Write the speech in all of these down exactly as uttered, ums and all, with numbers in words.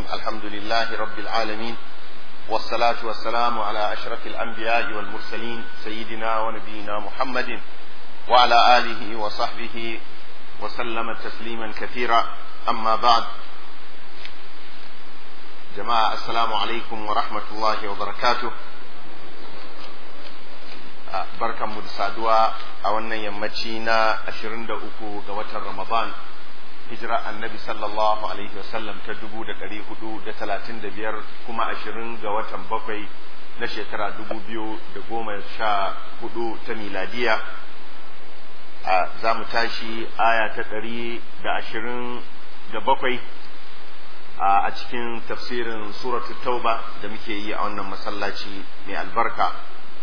الحمد لله رب العالمين والصلاة والسلام على أشرف الأنبياء والمرسلين سيدنا ونبينا محمد وعلى آله وصحبه وسلم تسليما كثيرا. أما بعد، جماعة السلام عليكم ورحمة الله وبركاته. barkan mu da saduwa a wannan yammaci na ashirin da uku ga watan Ramadan, hijira annabi sallallahu alaihi wasallam ta dubu da ɗari hudu da talatin da biyar, kuma ashirin ga watan bakwai na shekara dubu biyu da goma sha hudu ta miladiya. Za mu tashi aya ta ɗari da ashirin da bakwai a cikin tafsirin suratul tauba da muke yi a wannan masallaci mai albarka.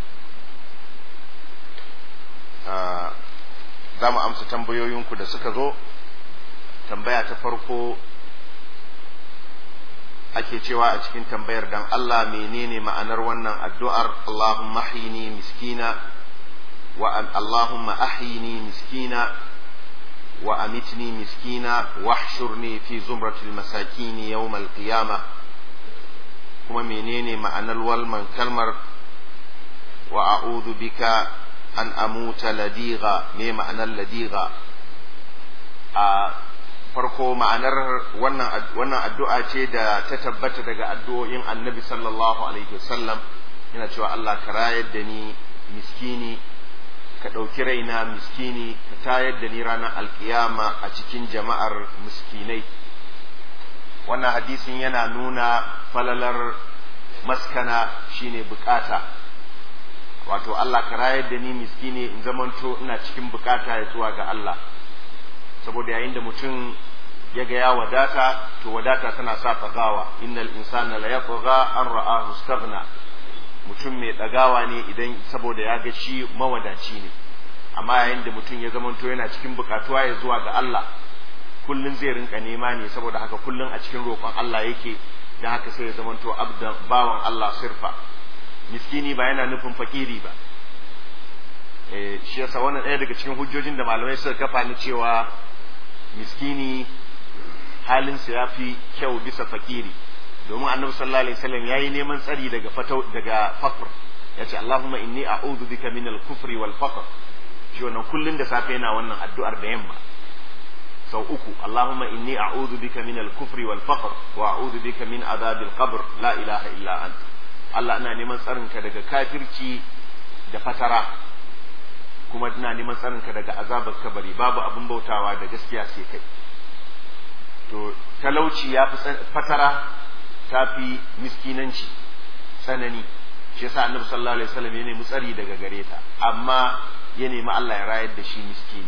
Za mu amsa tambayoyinku da suka zo. Tambaya ta farko ake cewa a cikin tambayar, dan Allah menene ma'anar wannan addu'ar Allahumma ahyini miskina wa Allahumma ahyini miskina wa amitni miskina wahshurni fi zumratil masakin yawmal qiyamah, kuma menene ma'anar walman kalmar wa a'udhu bika an amuta ladiga, me ma'anar ladiga? A farko ma'anar wannan wannan addu'a ce da ta tabbata daga addu'o'in Annabi sallallahu alaihi wasallam, yana cewa Allah ka rayar da ni miskini, ka ɗauki raina miskini, ka tayar da ni ranar alkiyama a cikin jama'ar miskinai. Wannan hadisin yana nuna falalar maskana, shine bukata. Wato Allah ka rayar da ni miskini in zamanto ina cikin bukata ya zuwa ga Allah, saboda yayin da mutum ya ga ya wadata, to wadata tana sa tsagawa. Innal insana la yatgha an ra'ahu istaghna. Mutum mai dagawa ne idan saboda ya ga shi mawadaci ne, amma yayin da mutum ya zamanto yana cikin bukatuwa ya zuwa ga Allah, kullun zai rinka nema ne, saboda haka kullun a cikin roƙon Allah yake, dan haka sai ya zamanto abdan bawan Allah sirfa. Miskini ba yana nufin fakiri ba. Eh shi yasa wannan ɗaya daga cikin hujjojin da malamai suka kafa ni cewa miskini halinsa ya fi kyau bisa fakiri, domin Annabi sallallahu alaihi wasallam yayi neman tsari daga fatau daga faqr, yace Allahumma inni a'udhu bika min al-kufri wal faqr. Shi wannan kullun da safe yana wannan addu'ar da yamma sau uku, Allahumma inni a'udhu bika min al-kufri wal faqr wa a'udhu bika min adhabil qabr la ilaha illa anta. Allah, ina neman tsarinka daga kafirci da fatara, kuma ina neman tsarinka daga azabar kabari, babu abin bautawa da gaskiya sai kai. To talauci ya fi fatara, ta fi miskinanci tsanani. Shi yasa Annabi sallallahu alaihi wasallam ya nemi tsari daga gare ta, amma ya nemi Allah ya rayar da shi miskini.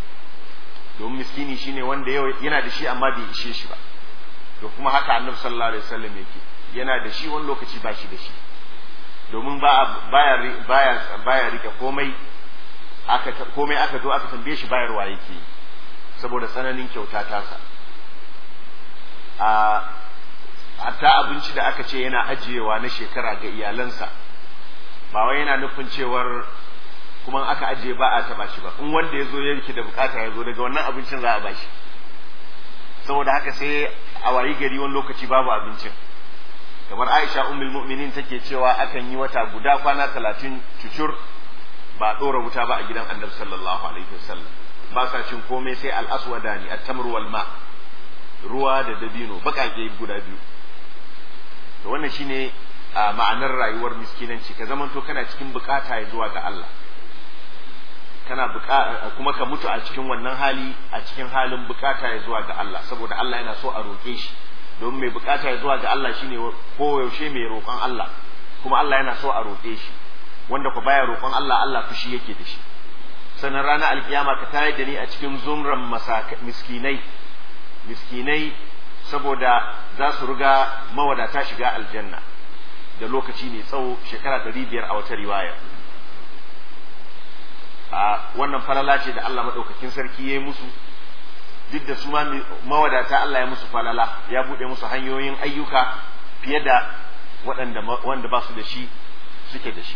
Domin miskini shine wanda yau yana da shi amma bai ishe shi ba. To kuma haka Annabi sallallahu alaihi wasallam yake, yana da shi wani lokaci ba shi da shi, domin ba baya baya baya rike komai. Aka komai aka zo aka tambaye shi bayarwa yake, saboda tsananin kyauta tasa. a hatta abinci da aka ce yana ajiyewa na shekara ga iyalansa, ba wai yana nufin cewar kuma aka ajiye ba a taba shi ba. In wanda ya zo yake da bukata ya zo, daga wannan abincin za a bashi. Saboda haka sai a wayi gari wani lokaci babu abincin. Kamar Aisha ummul mu'minin take cewa akan yi wata guda kwana talatin cucur ba dora wuta ba a gidan Annabi sallallahu alaihi wasallam, ba sa cin komai sai al-aswadani at-tamr wal ma, ruwa da dabino bakake guda biyu. To wannan shine ma'anar rayuwar miskinanci, ka zamanto kana cikin bukata ya zuwa ga Allah, kana bukata kuma ka mutu a cikin wannan hali, a cikin halin bukata ya zuwa ga Allah, saboda Allah yana so a roke shi. Domin mai bukata ya zuwa ga Allah shine koyaushe mai roƙon Allah, kuma Allah yana so a roƙe shi. Wanda ku baya roƙon Allah, Allah fushi yake da shi. Sannan ranar alkiyama ka tayar da ni a cikin zumran miskinai miskinai saboda za su riga mawadata shiga aljanna da lokaci mai tsawo, shekara ɗari biyar a wata riwaya. A wannan falala ce da Allah madaukakin sarki ya yi musu, duk da su ma mawadata Allah ya musu falala, ya bude musu hanyoyin ayyuka fiye da waɗanda wanda ba su da shi suke da shi.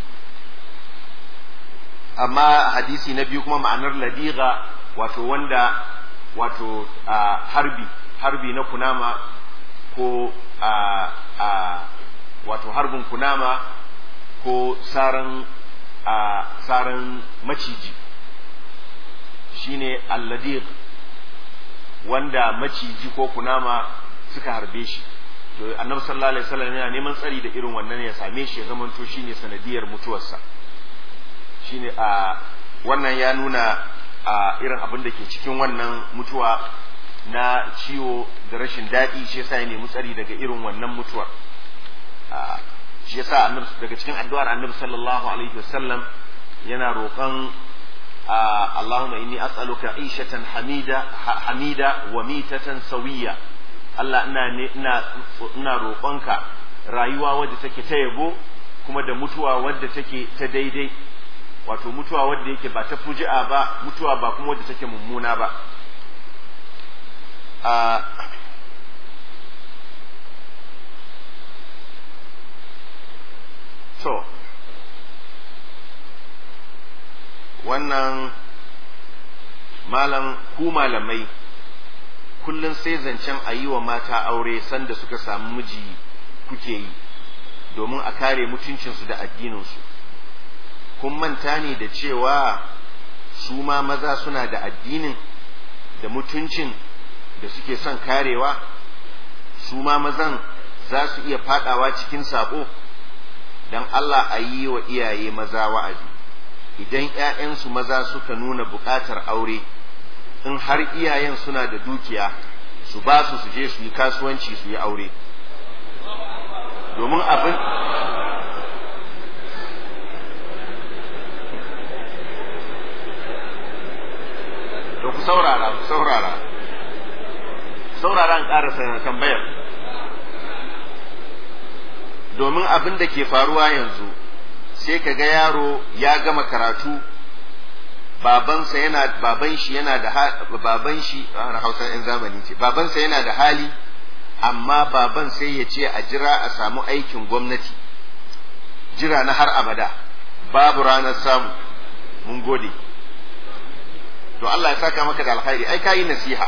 Amma hadisi na biyu kuma ma'anar ladiga, wato wanda wato harbi harbi na kunama ko a a wato harbin kunama ko saran a saran maciji shine alladiq wanda maciji ko kunama suka harbe shi to annabi sallallahu alaihi wasallam yana neman tsari da irin wannan ya same shi ya zamanto shine sanadiyar mutuwarsa shine a wannan ya nuna a irin abin da ke cikin wannan mutuwa na ciwo da rashin daɗi shi yasa ya nemi tsari daga irin wannan mutuwar shi yasa annabi daga cikin addu'ar annabi sallallahu alaihi wasallam yana roƙon Allahumma inni as'aluka ishatan hamida hamida wa mitatan sawiya Allah ina ne ina ina roƙonka rayuwa wadda take ta yabo kuma da mutuwa wadda take ta daidai wato mutuwa wadda yake ba ta fuji'a ba mutuwa ba kuma wadda take mummuna ba a so wannan malam ku malamai kullum sai zancen a yi wa mata aure sanda suka samu miji kuke yi domin a kare mutuncinsu da addininsu kun manta ne da cewa su ma maza suna da addinin da mutuncin da suke son karewa su ma mazan za su iya fadawa cikin sabo don Allah a yi wa iyaye maza wa'azi idan ‘ya'yansu maza suka nuna buƙatar aure in har iyayen suna da dukiya su ba su su je su yi kasuwanci su yi aure domin abin to ku saurara ku saurara saurara an ƙarasa tambayar domin abin da ke faruwa yanzu sai ka ga yaro ya gama karatu babansa yana baban shi yana da baban shi a Hausa ɗin zamani ce babansa yana da hali amma baban sai ya ce a jira a samu aikin gwamnati jira na har abada babu ranar samu mun gode to Allah ya saka maka da alkhairi ai kayi nasiha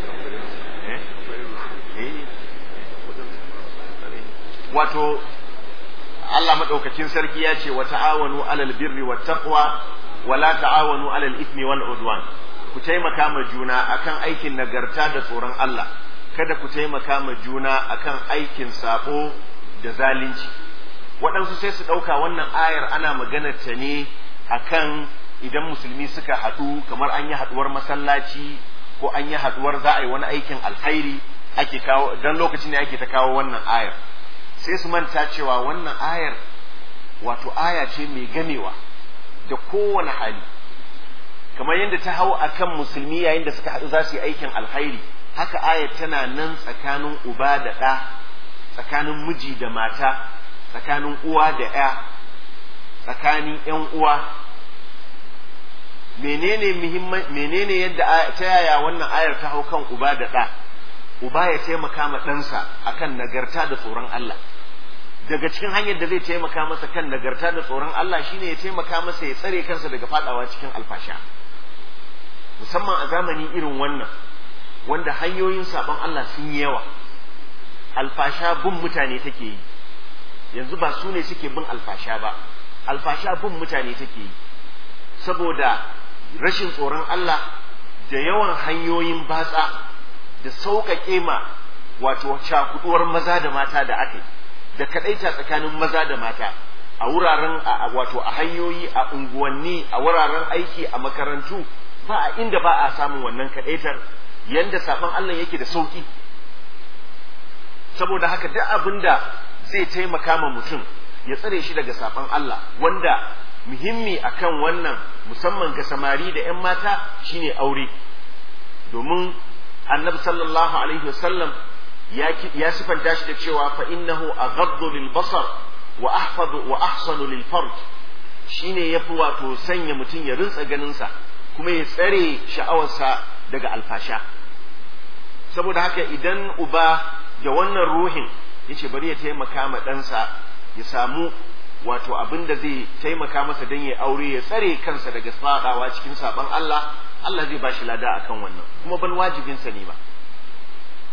wato Allah madaukakin sarki ya ce wa ta'awanu alal birri wat taqwa wa la ta'awanu alal ithmi wal udwan ku taimaka ma juna akan aikin nagarta da tsoron Allah kada ku taimaka ma juna akan aikin sabo da zalunci waɗansu sai su ɗauka wannan ayar ana maganar ta ne akan idan musulmi suka haɗu kamar an yi haɗuwar masallaci ko an yi haɗuwar za a yi wani aikin alkhairi ake kawo dan lokacin ne ake ta kawo wannan ayar sai su manta cewa wannan ayar wato aya ce mai gamewa da kowane hali kamar yadda ta hau akan musulmi yayin da suka haɗu za su yi aikin alkhairi haka ayar tana nan tsakanin uba da ɗa tsakanin miji da mata tsakanin uwa da ya tsakanin ƴan uwa menene muhimman menene yadda ta yaya wannan ayar ta hau kan uba da ɗa uba ya taimaka ma ɗansa akan nagarta da tsoron Allah daga cikin hanyar da zai taimaka masa kan nagarta da tsoron Allah shine ya taimaka masa ya tsare kansa daga fadawa cikin alfasha musamman a zamani irin wannan wanda hanyoyin sabon Allah sun yi yawa alfasha bin mutane take yi yanzu ba su ne suke bin alfasha ba alfasha bin mutane take yi saboda rashin tsoron Allah da yawan hanyoyin batsa da sauƙaƙe ma wato cakuduwar maza da mata da aka yi da kaɗaita tsakanin maza da mata a wuraren wato a hanyoyi a unguwanni a wuraren aiki a makarantu ba a inda ba a samun wannan kaɗaitar yanda saɓon Allah yake da sauƙi saboda haka duk abin da zai taimaka ma mutum ya tsare shi daga saɓon Allah wanda muhimmi akan wannan musamman ga samari da 'yan mata shine aure domin annabi sallallahu alaihi wasallam ya ya sifanta shi da cewa fa innahu aghaddu lil basar wa ahfadu wa ahsanu lil farj shine yafi wato sanya mutum ya rinsa ganin sa kuma ya tsare sha'awarsa daga alfasha saboda haka idan uba da wannan ruhin yace bari ya taimaka ma ɗansa ya samu wato abin da zai taimaka masa dan ya aure ya tsare kansa daga fadawa cikin saban Allah Allah zai bashi lada akan wannan kuma ban wajibin sa ne ba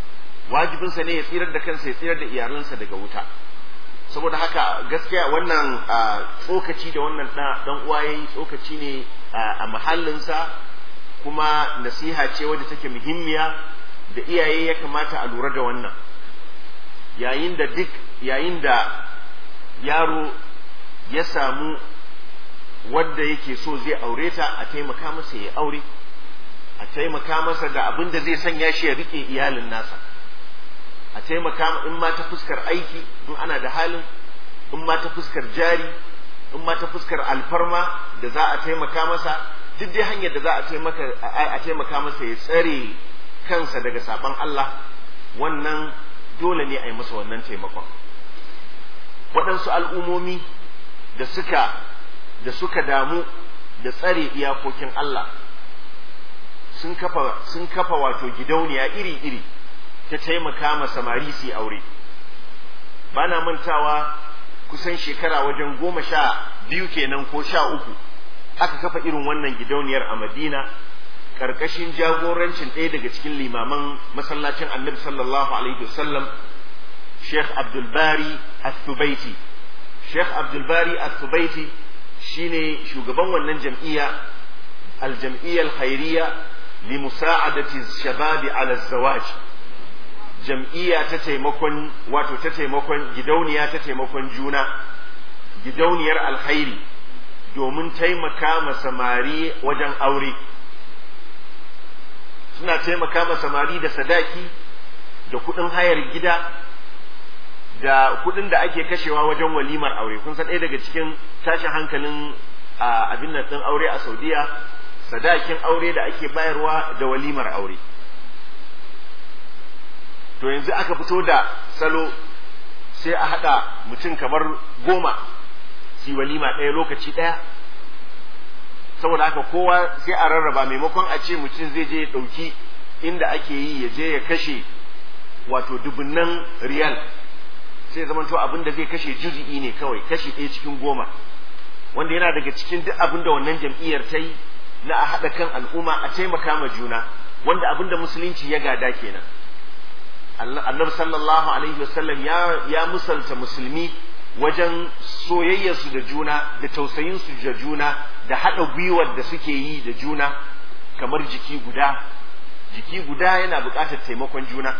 wajibinsa ne ya tsirar da kansa ya tsirar da iyalansa daga wuta. Saboda haka gaskiya wannan tsokaci da wannan dan uwa yayi tsokaci ne a mahallinsa, kuma nasiha ce wadda take muhimmiya da iyaye ya kamata a lura da wannan. Yayin da duk yayin da yaro ya samu wadda yake so zai aure ta, a taimaka masa ya aure, a taimaka masa da abin da zai sanya shi ya rike iyalin nasa, a taimaka in ma ta fuskar aiki in ana da halin, in ma ta fuskar jari, in ma ta fuskar alfarma da za a taimaka masa, duk dai hanyar da za a taimaka a taimaka masa ya tsare kansa daga saban Allah, wannan dole ne a yi masa wannan taimakon. Waɗansu al'umomi da suka da suka damu da tsare iyakokin Allah sun kafa sun kafa wato gidauniya iri-iri ta taimaka ma samari su aure. Ba na mantawa kusan shekara wajen goma sha biyu kenan ko sha uku aka kafa irin wannan gidauniyar a Madina, ƙarƙashin jagorancin ɗaya daga cikin limaman masallacin Annabi sallallahu alaihi wasallam, Sheikh Abdul Bari Al-Thubaiti. Sheikh Abdul Bari Al-Thubaiti shine shugaban wannan jam'iyya, al-jam'iyya al-khairiyya li musa'adati shababi ala zawaj, jam'iyya ta taimakon wato ta taimakon gidauniya ta taimakon juna, gidauniyar alkhairi domin taimaka ma samari wajen aure. Suna taimaka ma samari da sadaki, da kuɗin hayar gida, da kuɗin da ake kashewa wajen walimar aure. Kun san ɗaya daga cikin tashin hankalin abin nan ɗin aure a Saudiya, sadakin aure da ake bayarwa da walimar aure. To yanzu aka fito da salo sai a haɗa mutum kamar goma si walima ɗaya lokaci ɗaya, saboda haka kowa sai a rarraba, maimakon a ce mutum zai je ya ɗauki inda ake yi ya je ya kashe wato dubunnan riyal, sai zama to abin da zai kashe juzi'i ne kawai, kashi ɗaya cikin goma, wanda yana daga cikin duk abin da wannan jam'iyyar ta yi na a haɗa kan al'umma a taimaka ma juna, wanda abin da musulunci ya gada kenan. Annabi sallallahu alaihi wasallam ya ya musalta musulmi wajen soyayyarsu da juna, da tausayinsu da juna, da haɗa gwiwar da suke yi da juna kamar jiki guda. Jiki guda yana buƙatar taimakon juna.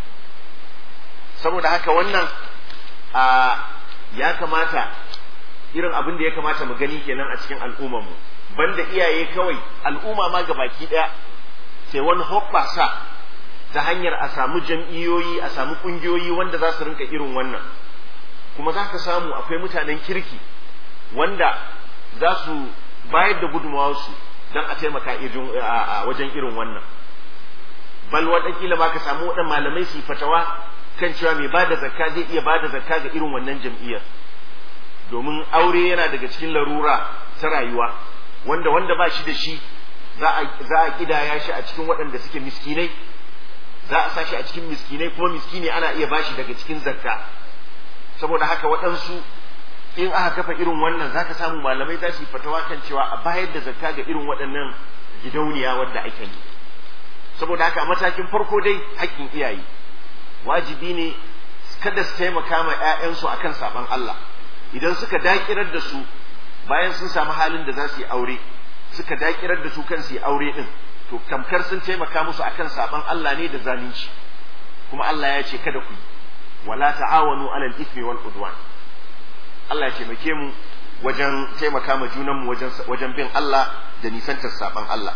Saboda haka wannan a ya kamata, irin abin da ya kamata mu gani kenan a cikin al'ummarmu, banda iyaye kawai, al'umma ma gabaki ɗaya sai wani hoɓɓasa ta hanyar a samu jam'iyyoyi, a samu ƙungiyoyi wanda za su rinka irin wannan. Kuma za ka samu akwai mutanen kirki wanda za su bayar da gudunmawarsu don a taimaka a wajen irin wannan. Bal waɗanƙila ma ka samu waɗannan malamai su fatawa kan cewa mai ba da zakka zai iya ba da zakka ga irin wannan jam'iyyar, domin aure yana daga cikin larura ta rayuwa, wanda wanda ba shi da shi za a kidaya shi a cikin waɗanda suke miskinai, za a sa shi a cikin miskinai, kuma miskini ana iya bashi daga cikin zakka. Saboda haka waɗansu in aka kafa irin wannan za ka samu malamai za su yi fatawa kan cewa a bayar da zakka ga irin waɗannan gidauniya wadda ake yi. Saboda haka a matakin farko dai haƙƙin iyaye wajibi ne kada su taimaka ma 'ya'yansu akan saban Allah. Idan suka dakirar da su bayan sun samu halin da za su yi aure, suka dakirar da su kan su yi aure din, to tamkar sun taimaka musu akan saban Allah ne da zalunci. Kuma Allah ya ce kada ku yi, wala ta'awanu alal ithmi wal udwan. Allah ya taimake mu wajen taimaka ma junan mu wajen wajen bin Allah da nisantar saban Allah.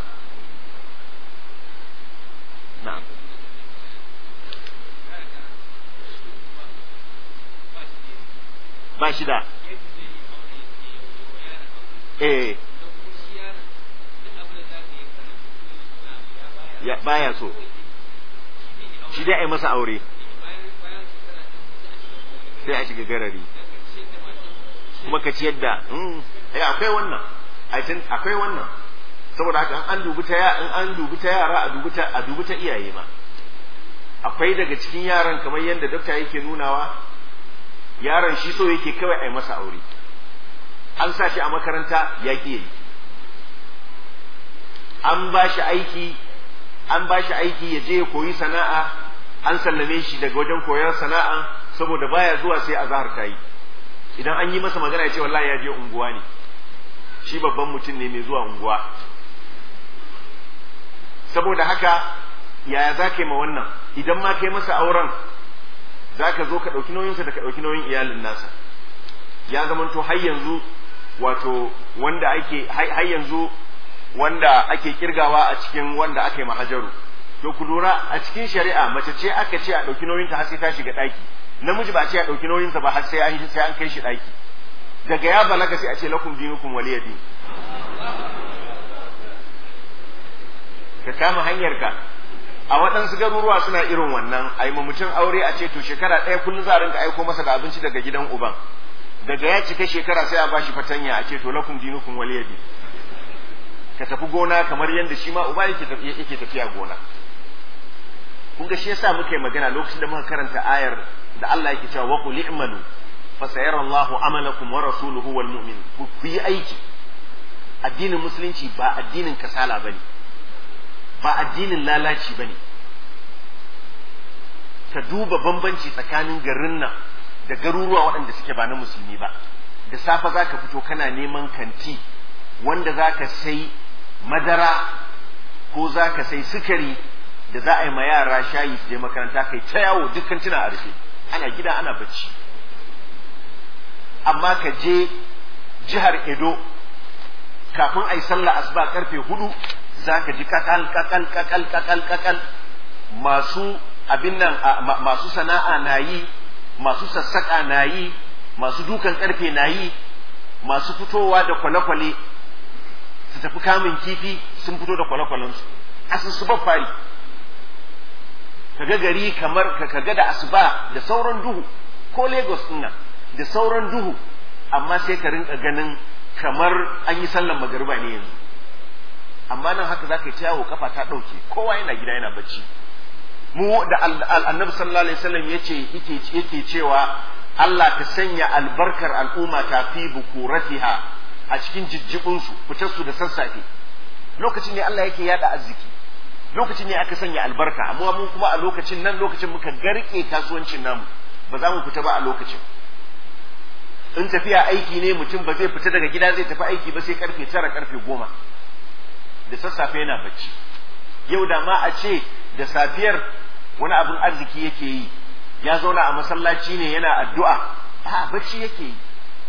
Na'am. Ba shi da eh ya baya so shi dai ai masa aure sai a shiga garari kuma ka ciyar da eh akwai wannan akwai wannan saboda haka an dubi ta in an dubi ta yara a dubi ta a dubi ta iyaye ma. Akwai daga cikin yaran kamar yadda dokta yake nunawa, yaron shi so yake kawai ai masa aure, an sa shi a makaranta ya ƙi yi, an ba shi aiki an ba shi aiki ya je ya koyi sana'a an sallame shi daga wajen koyar sana'a saboda baya zuwa sai azhar ta yi, idan an yi masa magana ya ce wallahi ya je unguwa ne, shi babban mutum ne mai zuwa unguwa. Saboda haka yaya za ka yi ma wannan? Idan ma ka yi masa auren za ka zo ka ɗauki nauyinsa da ka ɗauki nauyin iyalin nasa, ya zamanto har yanzu wato wanda ake har yanzu wanda ake kirgawa a cikin wanda aka yi mahajaru. To ku lura a cikin shari'a mace ce aka ce a ɗauki nauyinta har sai ta shiga ɗaki, namiji ba a ce a ɗauki nauyinsa ba har sai an sai an kai shi ɗaki. Daga ya balaga sai a ce lakum dinukum waliya din. Ka kama hanyarka. A waɗansu garuruwa suna irin wannan, a yi mutum aure a ce to shekara ɗaya kullum za a rinka aiko masa da abinci daga gidan uban, daga ya cika shekara sai a bashi fatanya a ce to lakum dinukum waliya din. Ka tafi gona kamar yadda shi ma uba yake yake tafiya gona. Kun ga shi yasa muka yi magana lokacin da muka karanta ayar da Allah yake cewa wa qul i'malu fa sayara Allahu amalakum wa rasuluhu wal mu'min. Ku yi aiki. Addinin musulunci ba addinin kasala bane, ba addinin lalaci bane. Ka duba bambanci tsakanin garin nan da garuruwa waɗanda suke ba na musulmi ba. Da safe zaka fito kana neman kanti wanda zaka sai madara ko zaka sai sukari da za a yi ma yara shayi su je makaranta, kai ta yawo dukkan tuna a rufe, ana gida ana bacci. Amma ka je jihar Edo kafin a yi sallah asuba karfe hudu za ka ji kakal kakal kakal kakal kakal masu abin nan masu sana'a na yi, masu sassaka na yi, masu dukan karfe na yi, masu fitowa da kwale-kwale su tafi kamun kifi sun fito da kwale-kwalensu asusu ba fari. Kaga gari kamar ka kaga da asuba da sauran duhu, ko Lagos din nan da sauran duhu, amma sai ka rinka ganin kamar an yi sallan magariba ne yanzu. Amma nan haka zaka yi ta yawo kafa ta dauke, kowa yana gida yana bacci. Mu da Annabi sallallahu alaihi wasallam yace yake yake cewa Allah ka sanya albarkar al'umma ta fi bukuratiha a cikin jijjibin su, fitar su da sassafe. Lokacin ne Allah yake yada arziki, lokacin ne aka sanya albarka. Amma mu kuma a lokacin nan lokacin muka garke kasuwancin namu, ba za mu fita ba a lokacin. In tafiya aiki ne mutum ba zai fita daga gida zai tafi aiki ba sai karfe tara karfe goma da sassafe yana bacci. Yau da ma a ce da safiyar wani abin arziki yake yi, ya zauna a masallaci ne yana addu'a, a bacci yake yi.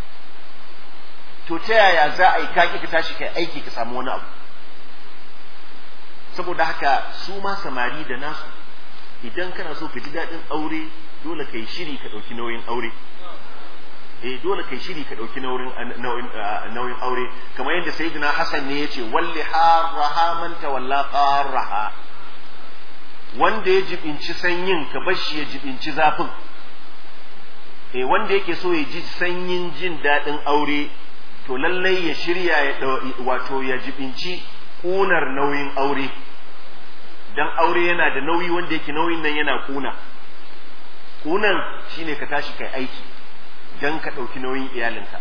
To ta yaya za a yi kaki ka tashi kai aiki ka samu wani abu? Saboda haka su ma samari da nasu, idan kana so ka ji daɗin aure dole ka yi shiri ka ɗauki nauyin aure. Eh dole kai shiri ka ɗauki nauyin aure, kamar yadda sayyidina Hassan ne yace walli harraha man tawalla qarraha, wanda ya jibinci sanyin ka bar shi ya jibinci zafin. Eh wanda yake so ya ji sanyin jin daɗin aure to lallai ya shirya ya wato ya jibinci kunar nauyin aure, dan aure yana da nauyi wanda yake nauyin nan yana kuna. Kunan shine ka tashi kai aiki dan ka ɗauki nauyin iyalinka.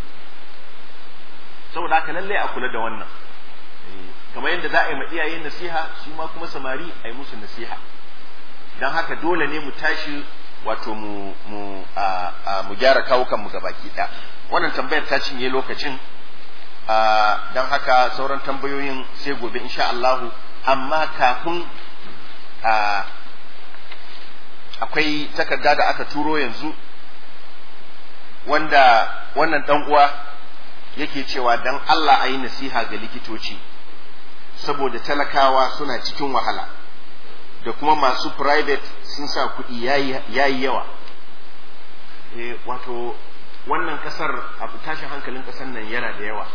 Saboda haka lallai a kula da wannan, kamar yadda za a yi ma iyaye nasiha shi ma kuma samari a yi musu nasiha. Don haka dole ne mu tashi wato mu mu mu gyara kawukan mu gabaki ɗaya. Wannan tambayar ta cinye lokacin, don haka sauran tambayoyin sai gobe insha Allahu. Amma kafin akwai takarda da aka turo yanzu wanda wannan dan uwa yake cewa dan Allah a yi nasiha ga likitoci saboda talakawa suna cikin wahala da kuma masu private sun sa kuɗi yayi yawa. Eh wato wannan kasar abu tashin hankalin kasar nan yana da yawa.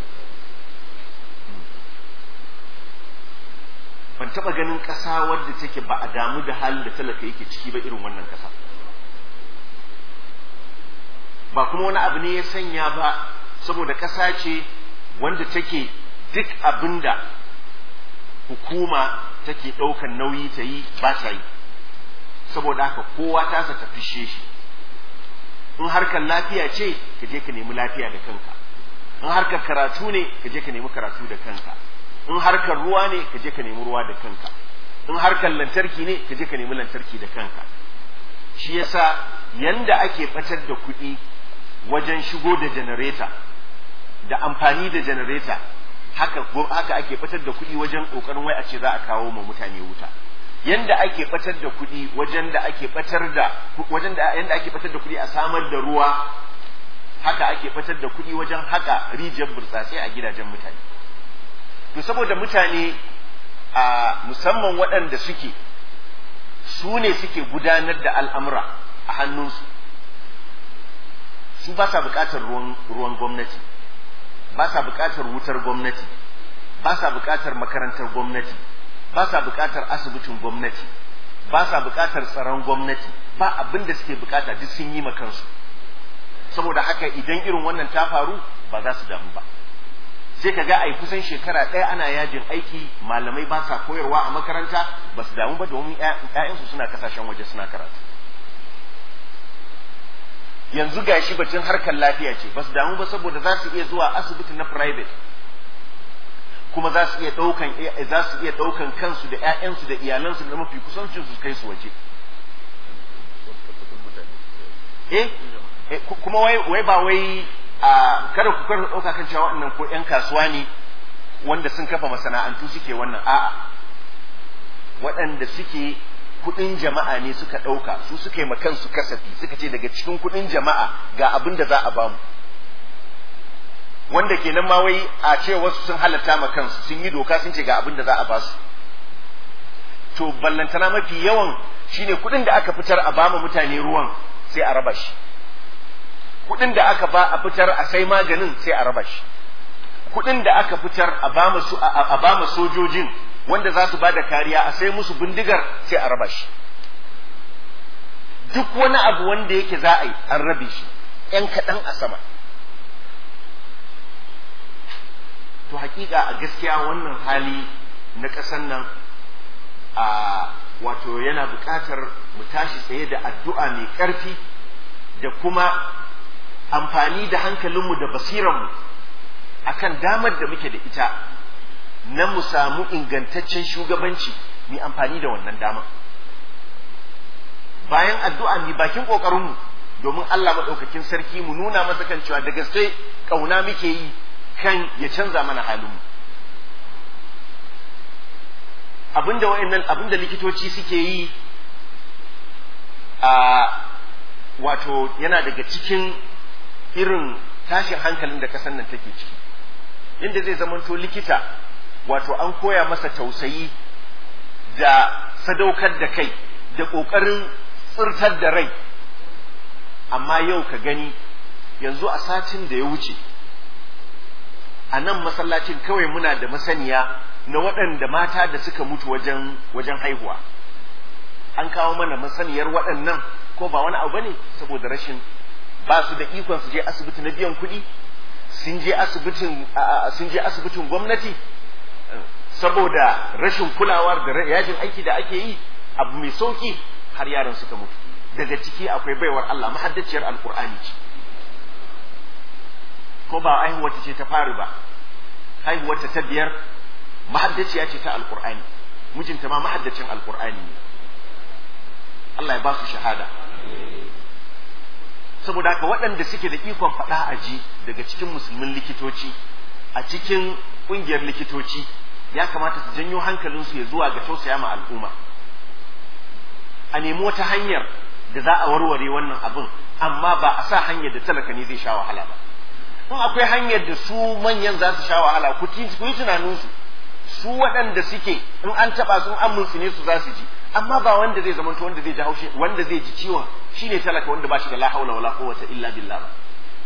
Ban taba ganin ƙasa wadda take ba a damu da halin da talaka yake ciki ba irin wannan ƙasa. Ba kuma wani abu ne ya sanya ba, saboda ƙasa ce wanda take duk abinda hukuma take ɗaukan nauyi ta yi ba ta yi, saboda haka kowa tasa ta fishe shi. In harkar lafiya ce ka je ka nemi lafiya da kanka, in harkar karatu ne ka je ka nemi karatu da kanka, in harkar ruwa ne ka je ka nemi ruwa da kanka, in harkar lantarki ne ka je ka nemi lantarki da kanka. Shi yasa yanda ake batar da kuɗi wajen shigo da janareta da amfani da janareta haka haka ake batar da kuɗi wajen kokarin wai a ce za a kawo ma mutane wuta. Yanda ake batar da kuɗi wajen da ake batar da wajen da yanda ake batar da kuɗi a samar da ruwa haka ake batar da kuɗi wajen haka rijiyar burtsatse a gidajen mutane. To saboda mutane a musamman waɗanda suke su ne suke gudanar da al'amura a hannunsu, su ba sa buƙatar ruwan gwamnati, ba sa buƙatar wutar gwamnati, ba sa buƙatar makarantar gwamnati, ba sa buƙatar asibitin gwamnati, ba sa buƙatar tsaron gwamnati, ba abin da suke buƙata duk sun yi ma kansu. Saboda haka idan irin wannan ta faru ba za su damu ba. Sai ka ga ai kusan shekara ɗaya ana yajin aiki, malamai ba sa koyarwa a makaranta, ba su damu ba domin ƴaƴansu suna kasashen waje suna karatu. Yanzu gashi batun harkar lafiya ce, ba su damu ba saboda za su iya zuwa asibiti na private, kuma za su iya ɗaukan za su iya ɗaukan kansu da ƴaƴansu da iyalansu da mafi kusancin su kai su waje. Eh, kuma wai wai ba wai a kada ku karɓa ɗauka kan cewa waɗannan ko ƴan kasuwa ne wanda sun kafa masana'antu suke wannan, a'a waɗanda suke kuɗin jama'a ne suka ɗauka, su suka yi kansu kasafi, suka ce daga cikin kuɗin jama'a ga abin da za a bamu, wanda kenan ma wai a ce wasu sun halatta ma kansu, sun yi doka sun ce ga abin da za a basu. To ballantana mafi yawan shine kuɗin da aka fitar a bama mutane ruwan sai a raba shi, kuɗin da aka ba a fitar a sai maganin sai a raba shi, kuɗin da aka fitar a bama su a bama sojojin wanda za su bada kariya a sai musu bindigar sai a raba shi. Duk wani abu wanda yake za a yi an rabe shi, ƴan kaɗan a sama. To hakika a gaskiya wannan hali na ƙasar nan a wato yana buƙatar mu tashi tsaye da addu'a mai ƙarfi da kuma amfani da hankalinmu da basiranmu akan damar da muke da ita na mu samu ingantaccen shugabanci, mu amfani da wannan damar. Bayan addu'a mu bakin ƙoƙarinmu domin Allah maɗaukakin sarki mu nuna masa kan cewa da gaske ƙauna muke yi kan ya canza mana halinmu. Abinda wa'annan abinda likitoci suke yi a wato yana daga cikin irin tashin hankalin da ƙasar nan take ciki, inda zai zamanto likita wato an koya masa tausayi da sadaukar da kai da ƙoƙarin tsirtar da rai, amma yau ka gani yanzu a satin da ya wuce a nan masallacin kawai muna da masaniya na waɗanda mata da suka mutu wajen wajen haihuwa. An kawo mana masaniyar waɗannan, ko ba wani abu bane saboda rashin ba su da ikon su je asibiti na biyan kuɗi, sun je asibitin sun je asibitin gwamnati saboda rashin kulawar da yajin aiki da ake yi, abu mai sauki har yaran suka mutu. Daga ciki akwai baiwar Allah mahaddaciyar alkur'ani ce, ko ba haihuwar ce ta fari ba, haihuwar ta biyar mahaddaciya ce ta alkur'ani, mijinta ma mahaddacin alkur'ani ne. Allah ya ba su shahada. Saboda haka waɗanda suke da ikon faɗa a ji daga cikin musulmin likitoci a cikin ƙungiyar likitoci ya kamata su janyo hankalinsu ya zuwa ga tausaya ma al'umma, a nemi wata hanyar da za a warware wannan abin, amma ba a sa hanyar da talaka ne zai sha wahala ba. In akwai hanyar da su manyan za su sha wahala, ku yi tunaninsu, su waɗanda suke in an taɓa sun an mulsine su za su ji, amma ba wanda zai zamanta wanda zai ji haushi, wanda zai ji ciwon shine talaka wanda ba shi da la haula wala quwwata illa billah ba.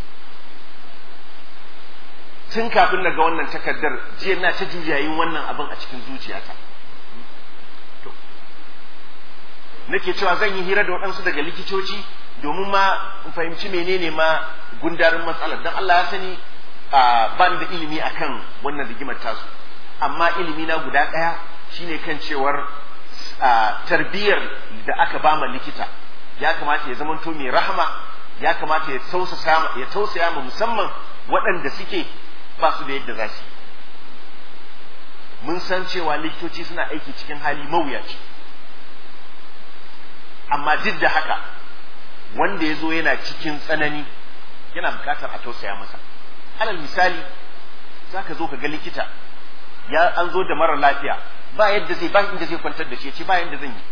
Tun kafin daga wannan takardar jiya na ta juyayin wannan abin a cikin zuciyata. To nake cewa zan yi hira da waɗansu daga likitoci domin ma in fahimci menene ma gundarin matsalar, dan Allah ya sani ba ni da ilimi akan wannan rigimar tasu, amma ilimi na guda ɗaya shine kan cewar tarbiyyar da aka ba ma likita ya kamata ya zamanto mai rahama, ya kamata ya tausaya ya tausaya ma musamman waɗanda suke ba su da yadda za su. mun san cewa likitoci suna aiki cikin hali mawuyaci, amma duk da haka wanda ya zo yana cikin tsanani yana bukatar a tausaya masa. Alal misali, za ka zo ka ga likita ya an zo da mara lafiya ba yadda zai ba inda zai kwantar da shi, ya ce ba yadda zan yi.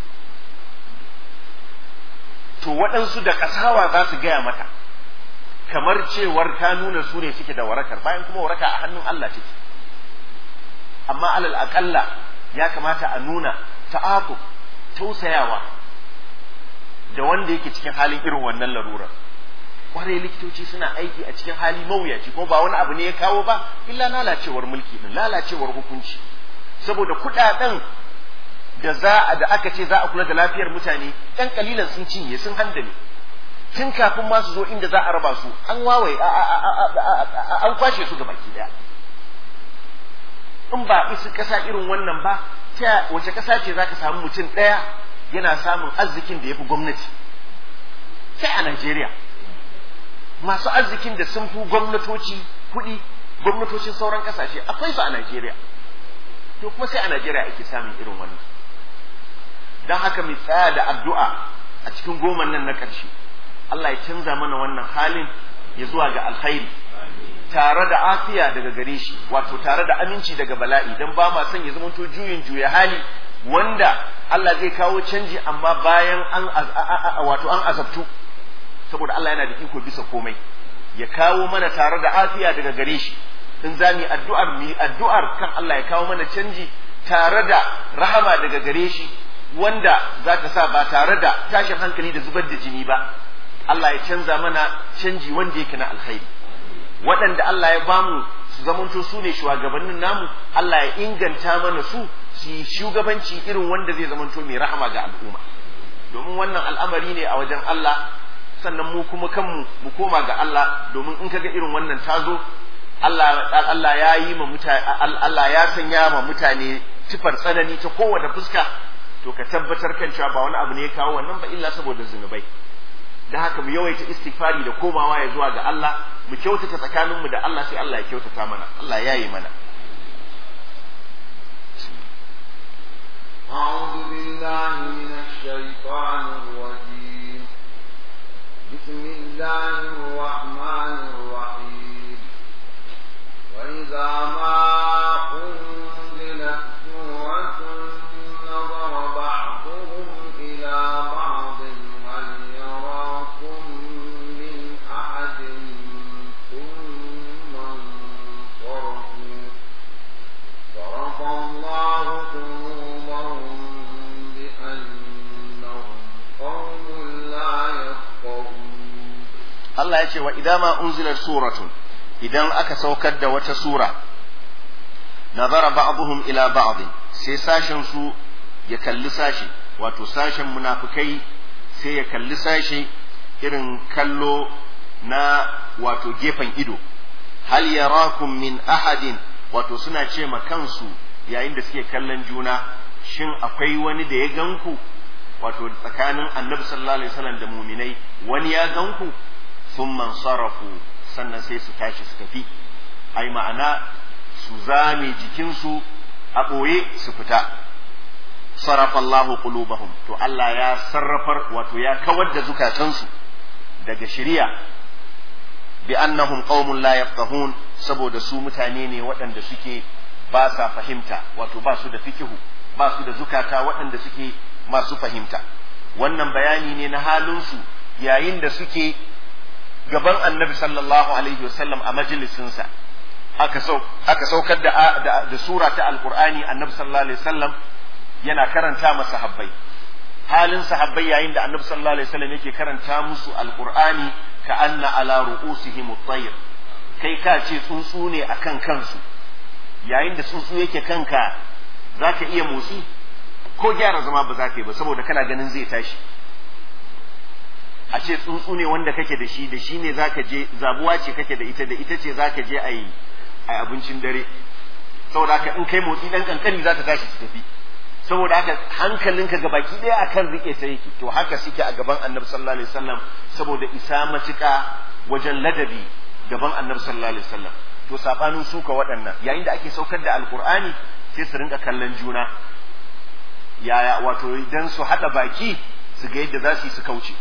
To waɗansu da kasawa za su gaya mata kamar cewar ta nuna su ne suke da warakar, bayan kuma waraka a hannun Allah take. Amma alal aƙalla ya kamata a nuna ta'atu, tausayawa da wanda yake cikin halin irin wannan larurar. Kwarai likitoci suna aiki a cikin hali mawuyaci, ko ba wani abu ne ya kawo ba illa lalacewar mulki din, lalacewar hukunci. Saboda kuɗaɗen da za a da aka ce za a kula da lafiyar mutane ɗan kalilan sun cinye, sun handame. Tun kafin ma su zo inda za a raba su an wawaye an kwashe su ga baki daya. In ba isu kasa irin wannan ba, ta wace kasa ce zaka samu mutum daya yana samun arzikin da yafi gwamnati? Sai a Najeriya. Masu arzikin da sun fi gwamnatoci kuɗi, gwamnatocin sauran kasashe akwai su a Najeriya. To kuma sai a Najeriya ake samun irin wannan. Don haka mu tsaya da addu'a a cikin goman nan na ƙarshe. Allah ya canza mana wannan halin ya zuwa ga alkhairi, tare da afiya daga gare shi, wato tare da aminci daga bala'i, don ba ma son ya zamanto juyin juya hali wanda Allah zai kawo canji amma bayan an wato an azabtu, saboda Allah yana da iko bisa komai. Ya kawo mana tare da afiya daga gare shi, in za mu yi addu'ar mu yi addu'ar kan Allah ya kawo mana canji tare da rahama daga gare shi, wanda za ta sa ba tare da tashin hankali da zubar da jini ba. Allah ya canza mana canji wanda yake na alkhairi. Waɗanda Allah ya bamu su zamanto su ne shugabannin namu, Allah ya inganta mana su su yi shugabanci irin wanda zai zamanto mai rahama ga al'umma. Domin wannan al'amari ne a wajen Allah, sannan mu kuma kanmu mu koma ga Allah, domin in kaga irin wannan tazo Allah Allah ya yi ma mutane, Allah ya sanya ma mutane tifar tsanani ta kowace fuska, to ka tabbatar kan cewa ba wani abu ne ya kawo wannan ba illa saboda zunubai. Da haka mu yawaita istighfari da komawa ya zuwa ga Allah, mu kyautata tsakaninmu da Allah, sai Allah ya kyautata mana, Allah ya yi mana. أعوذ بالله من الشيطان الرجيم. بسم الله الرحمن الرحيم. وإذا ما أنزلت سورة نظر بعضهم إلى بعض هل يراكم من أحد ثم انصرفوا صرف الله قلوبهم بأنهم قوم لا يفقهون. الله يقول وإذا ما أنزلت سورة idan aka saukar da wata sura nazara ba'dhum ila ba'd, sai sashen su ya kalli sashi, wato sashen munafikai sai ya kalli sashi irin kallo na wato gefen ido. Hal yarakum min ahadin, wato suna ce ma kansu yayin da suke kallon juna, shin akwai wani da ya ganku? Wato tsakanin annabi sallallahu alaihi wasallam da muminai, wani ya ganku? Thumma sarafu, sannan sai su tashi su tafi, ai ma'ana su zame jikinsu a ɓoye su fita. Sarafa Allahu qulubahum, to Allah ya sarrafar, wato ya kawar da zukatansu daga shari'a, bi annahum qaumun la yafqahun, saboda su mutane ne waɗanda suke ba sa fahimta, wato ba su da fikihu, ba su da zukata waɗanda suke masu fahimta. Wannan bayani ne na halinsu yayin da suke gaban annabi sallallahu alaihi wasallam a majalisinsa. aka sau aka saukar da, da da sura ta alqur'ani, annabi sallallahu alaihi wasallam yana karanta masa sahabbai. Halin sahabbai yayin da annabi sallallahu alaihi wasallam yake karanta musu alqur'ani, ka anna ala ru'usihim at-tayr, kai ka ce tsuntsu ne akan kansu. Yayin da tsuntsu yake kanka zaka iya motsi ko gyara zama ba zaka yi ba, saboda kana ganin zai tashi. A ce tsuntsu ne wanda kake da shi, da shi ne zaka je, zabuwa ce kake da ita, da ita ce zaka je ayi ai abincin dare, saboda haka in kai motsi dan kankani za ta tashi ta tafi. Saboda haka hankalinka ga baki daya akan rike ta yake. To haka suke a gaban annabi sallallahu alaihi wasallam, saboda isa matuƙa wajen ladabi gaban annabi sallallahu alaihi wasallam. To sabanin su ka waɗannan, yayin da ake saukar da alqur'ani sai su rinka kallon juna yaya wato idan su hada baki su ga yadda za su yi su kauce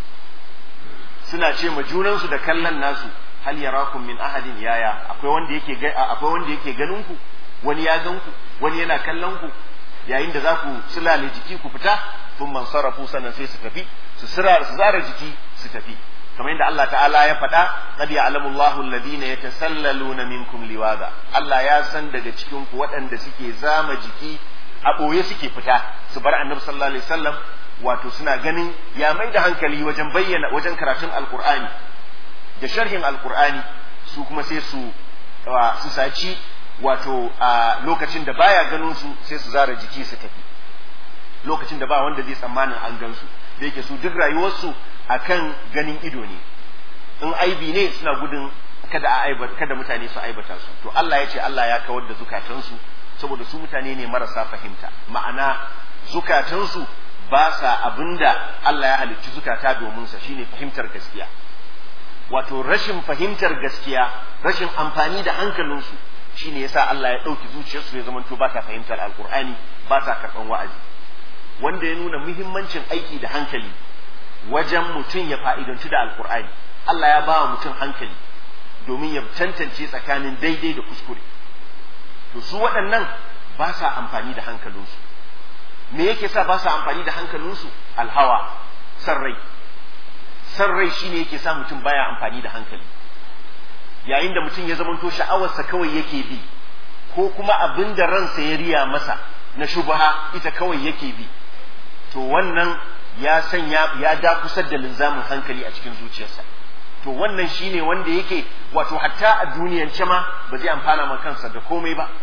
suna ce ma junansu da kallon nasu hal yarakum min ahadin yaya akwai wanda yake akwai wanda yake ganin ku wani ya gan ku wani yana kallon ku yayin da za ku sulale jiki ku fita tun man sarrafu sannan sai su tafi su sira su zara jiki su tafi kamar yadda Allah ta'ala ya faɗa qad ya'lamu Allahu alladhina yatasallaluna minkum liwaza Allah ya san daga cikin ku waɗanda suke zama jiki a ɓoye suke fita su bar annabi sallallahu alaihi wasallam wato suna ganin ya mai da hankali wajen bayyana wajen karatun alqur'ani da sharhin alqur'ani su kuma sai su su saci wato a lokacin da baya ganin su sai su zara jiki su tafi lokacin da ba wanda zai tsammanin an gan su da yake su duk rayuwarsu akan ganin ido ne in aibi ne suna gudun kada a aibata kada mutane su aibata su to Allah ya ce Allah ya kawar da zukatansu saboda su mutane ne marasa fahimta ma'ana zukatansu ba sa abinda Allah ya halicci zukata domin sa shine fahimtar gaskiya wato rashin fahimtar gaskiya rashin amfani da hankalinsu shine yasa Allah ya dauki zuciyarsu ya zamanto ba ta fahimtar alqur'ani ba ta karban wa'azi wanda ya nuna muhimmancin aiki da hankali wajen mutum ya fa'idantu da alqur'ani Allah ya ba mutum hankali domin ya tantance tsakanin daidai da kuskure to su waɗannan ba sa amfani da hankalinsu me yake sa ba sa amfani da hankalinsu alhawa san rai san rai shine yake sa mutum baya amfani da hankali yayin da mutum ya zamanto sha'awarsa kawai yake bi ko kuma abin da ransa ya riya masa na shubha ita kawai yake bi to wannan ya sanya ya dakusar da linzamin hankali a cikin zuciyarsa to wannan shine wanda yake wato hatta a duniyance ma ba zai amfana ma kansa da komai ba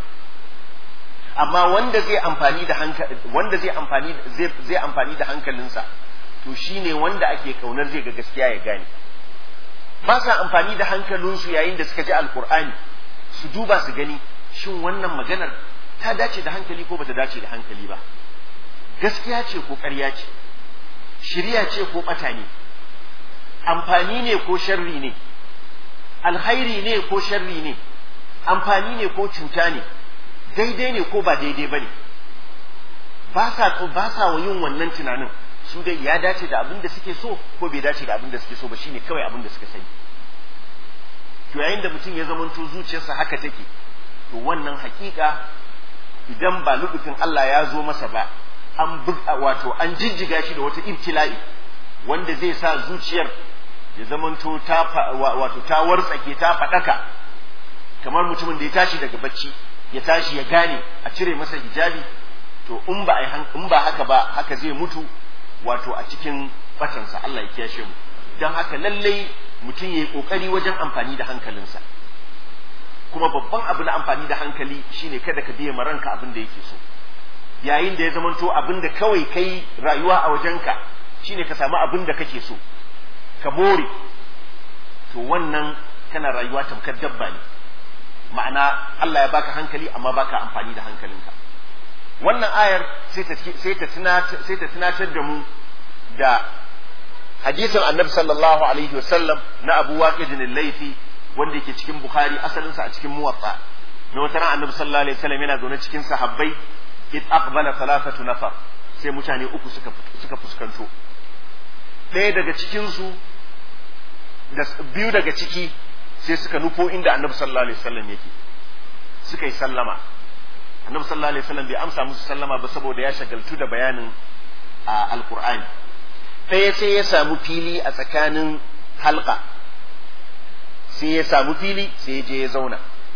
amma wanda zai amfani da hankali wanda zai amfani zai zai amfani da hankalinsa to shine wanda ake kaunar zai ga gaskiya ya gane ba sa amfani da hankalinsu yayin da suka ji alkur'ani su duba su gani shin wannan maganar ta dace da hankali ko bata dace da hankali ba gaskiya ce ko ƙarya ce shiriya ce ko ɓata ne amfani ne ko sharri ne alhairi ne ko sharri ne amfani ne ko cuta ne daidai ne ko ba daidai ba ne ba sa ba sa yin wannan tunanin su dai ya dace da abin da suke so ko bai dace da abin da suke so ba shine kawai abin da suka sani to yayin da mutum ya zamanto zuciyarsa haka take to wannan hakika idan ba lubufin Allah ya zo masa ba an wato an jijjiga shi da wata ibtila'i wanda zai sa zuciyar ya zamanto ta wato ta wartsake ta fadaka kamar mutumin da ya tashi daga bacci ya tashi ya gane a cire masa hijabi to in ba in ba haka ba haka zai mutu wato a cikin batansa Allah ya kiyashe mu dan haka lallai mutum yayi kokari wajen amfani da hankalinsa kuma babban abu na amfani da hankali shine kada ka biye maranka abin da yake so yayin da ya zamanto abin da kawai kai rayuwa a wajenka shine ka samu abin da kake so ka more to wannan kana rayuwa tamkar dabba ne ma'ana Allah ya baka hankali amma baka amfani da hankalinka wannan ayar sai ta sai ta tunatar sai ta tunatar da mu da hadisin Annabi sallallahu alaihi wasallam na Abu Waqid al-Laythi wanda yake cikin Bukhari asalin sa a cikin Muwatta na wata ran Annabi sallallahu alaihi wasallam yana zaune cikin sahabbai id aqbala thalathatu nafar sai mutane uku suka suka fuskanto ɗaya daga cikin su da biyu daga ciki sai suka nufo inda Annabi sallallahu alaihi wasallam yake suka yi sallama Annabi sallallahu alaihi wasallam bai amsa musu sallama ba saboda ya shagaltu da bayanin alqur'ani ɗaya sai ya samu fili a tsakanin halqa sai ya samu fili sai ya je ya zauna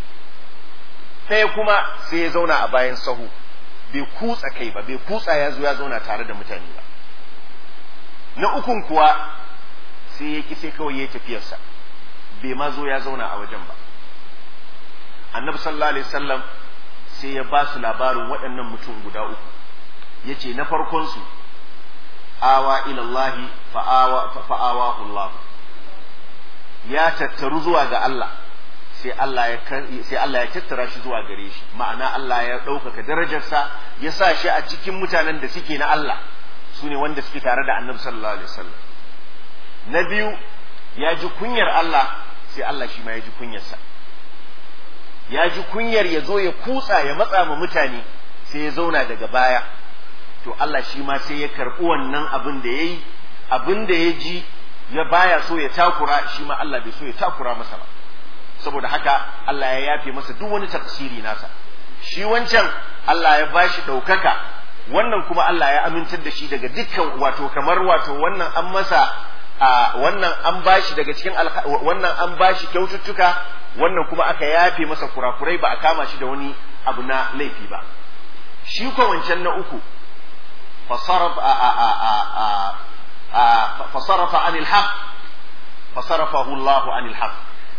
ɗaya kuma sai ya zauna a bayan sahu bai kutsa kai ba bai kutsa ya zo ya zauna tare da mutane ba na ukun kuwa sai ya ki sai kawai ya tafiyarsa bai ma zo ya zauna a wajen ba Annabi sallallahu alaihi wasallam sai ya ba su labarin waɗannan mutum guda uku yace na farkon su awa ila Allah fa awa fa awahu Allah ya tattaru zuwa ga Allah sai Allah ya sai Allah ya tattara shi zuwa gare shi ma'ana Allah ya ɗaukaka darajarsa ya sa shi a cikin mutanen da suke na Allah su ne wanda suke tare da Annabi sallallahu alaihi wasallam na biyu ya ji kunyar Allah sai Allah shi ma ya ji kunyarsa ya ji kunyar ya zo ya kutsa ya matsa ma mutane sai ya zauna daga baya, to Allah shi ma sai ya karɓi wannan abin da ya yi, abin da ya ji ya baya so ya takura, shi ma Allah bai so ya takura masa ba. Saboda haka Allah ya yafe masa duk wani tafsiri nasa. Shi wancan Allah ya bashi ɗaukaka, wannan kuma Allah ya amintar da shi daga dukkan wato kamar wato wannan an masa a wannan an bashi daga cikin wannan an bashi kyaututtuka, wannan kuma aka yafe masa kurakurai ba a kama shi da wani abu na laifi ba. Shi ko wancan na uku fasaraf a a a a fasarafa anil haq fasarafahu Allahu anil haq.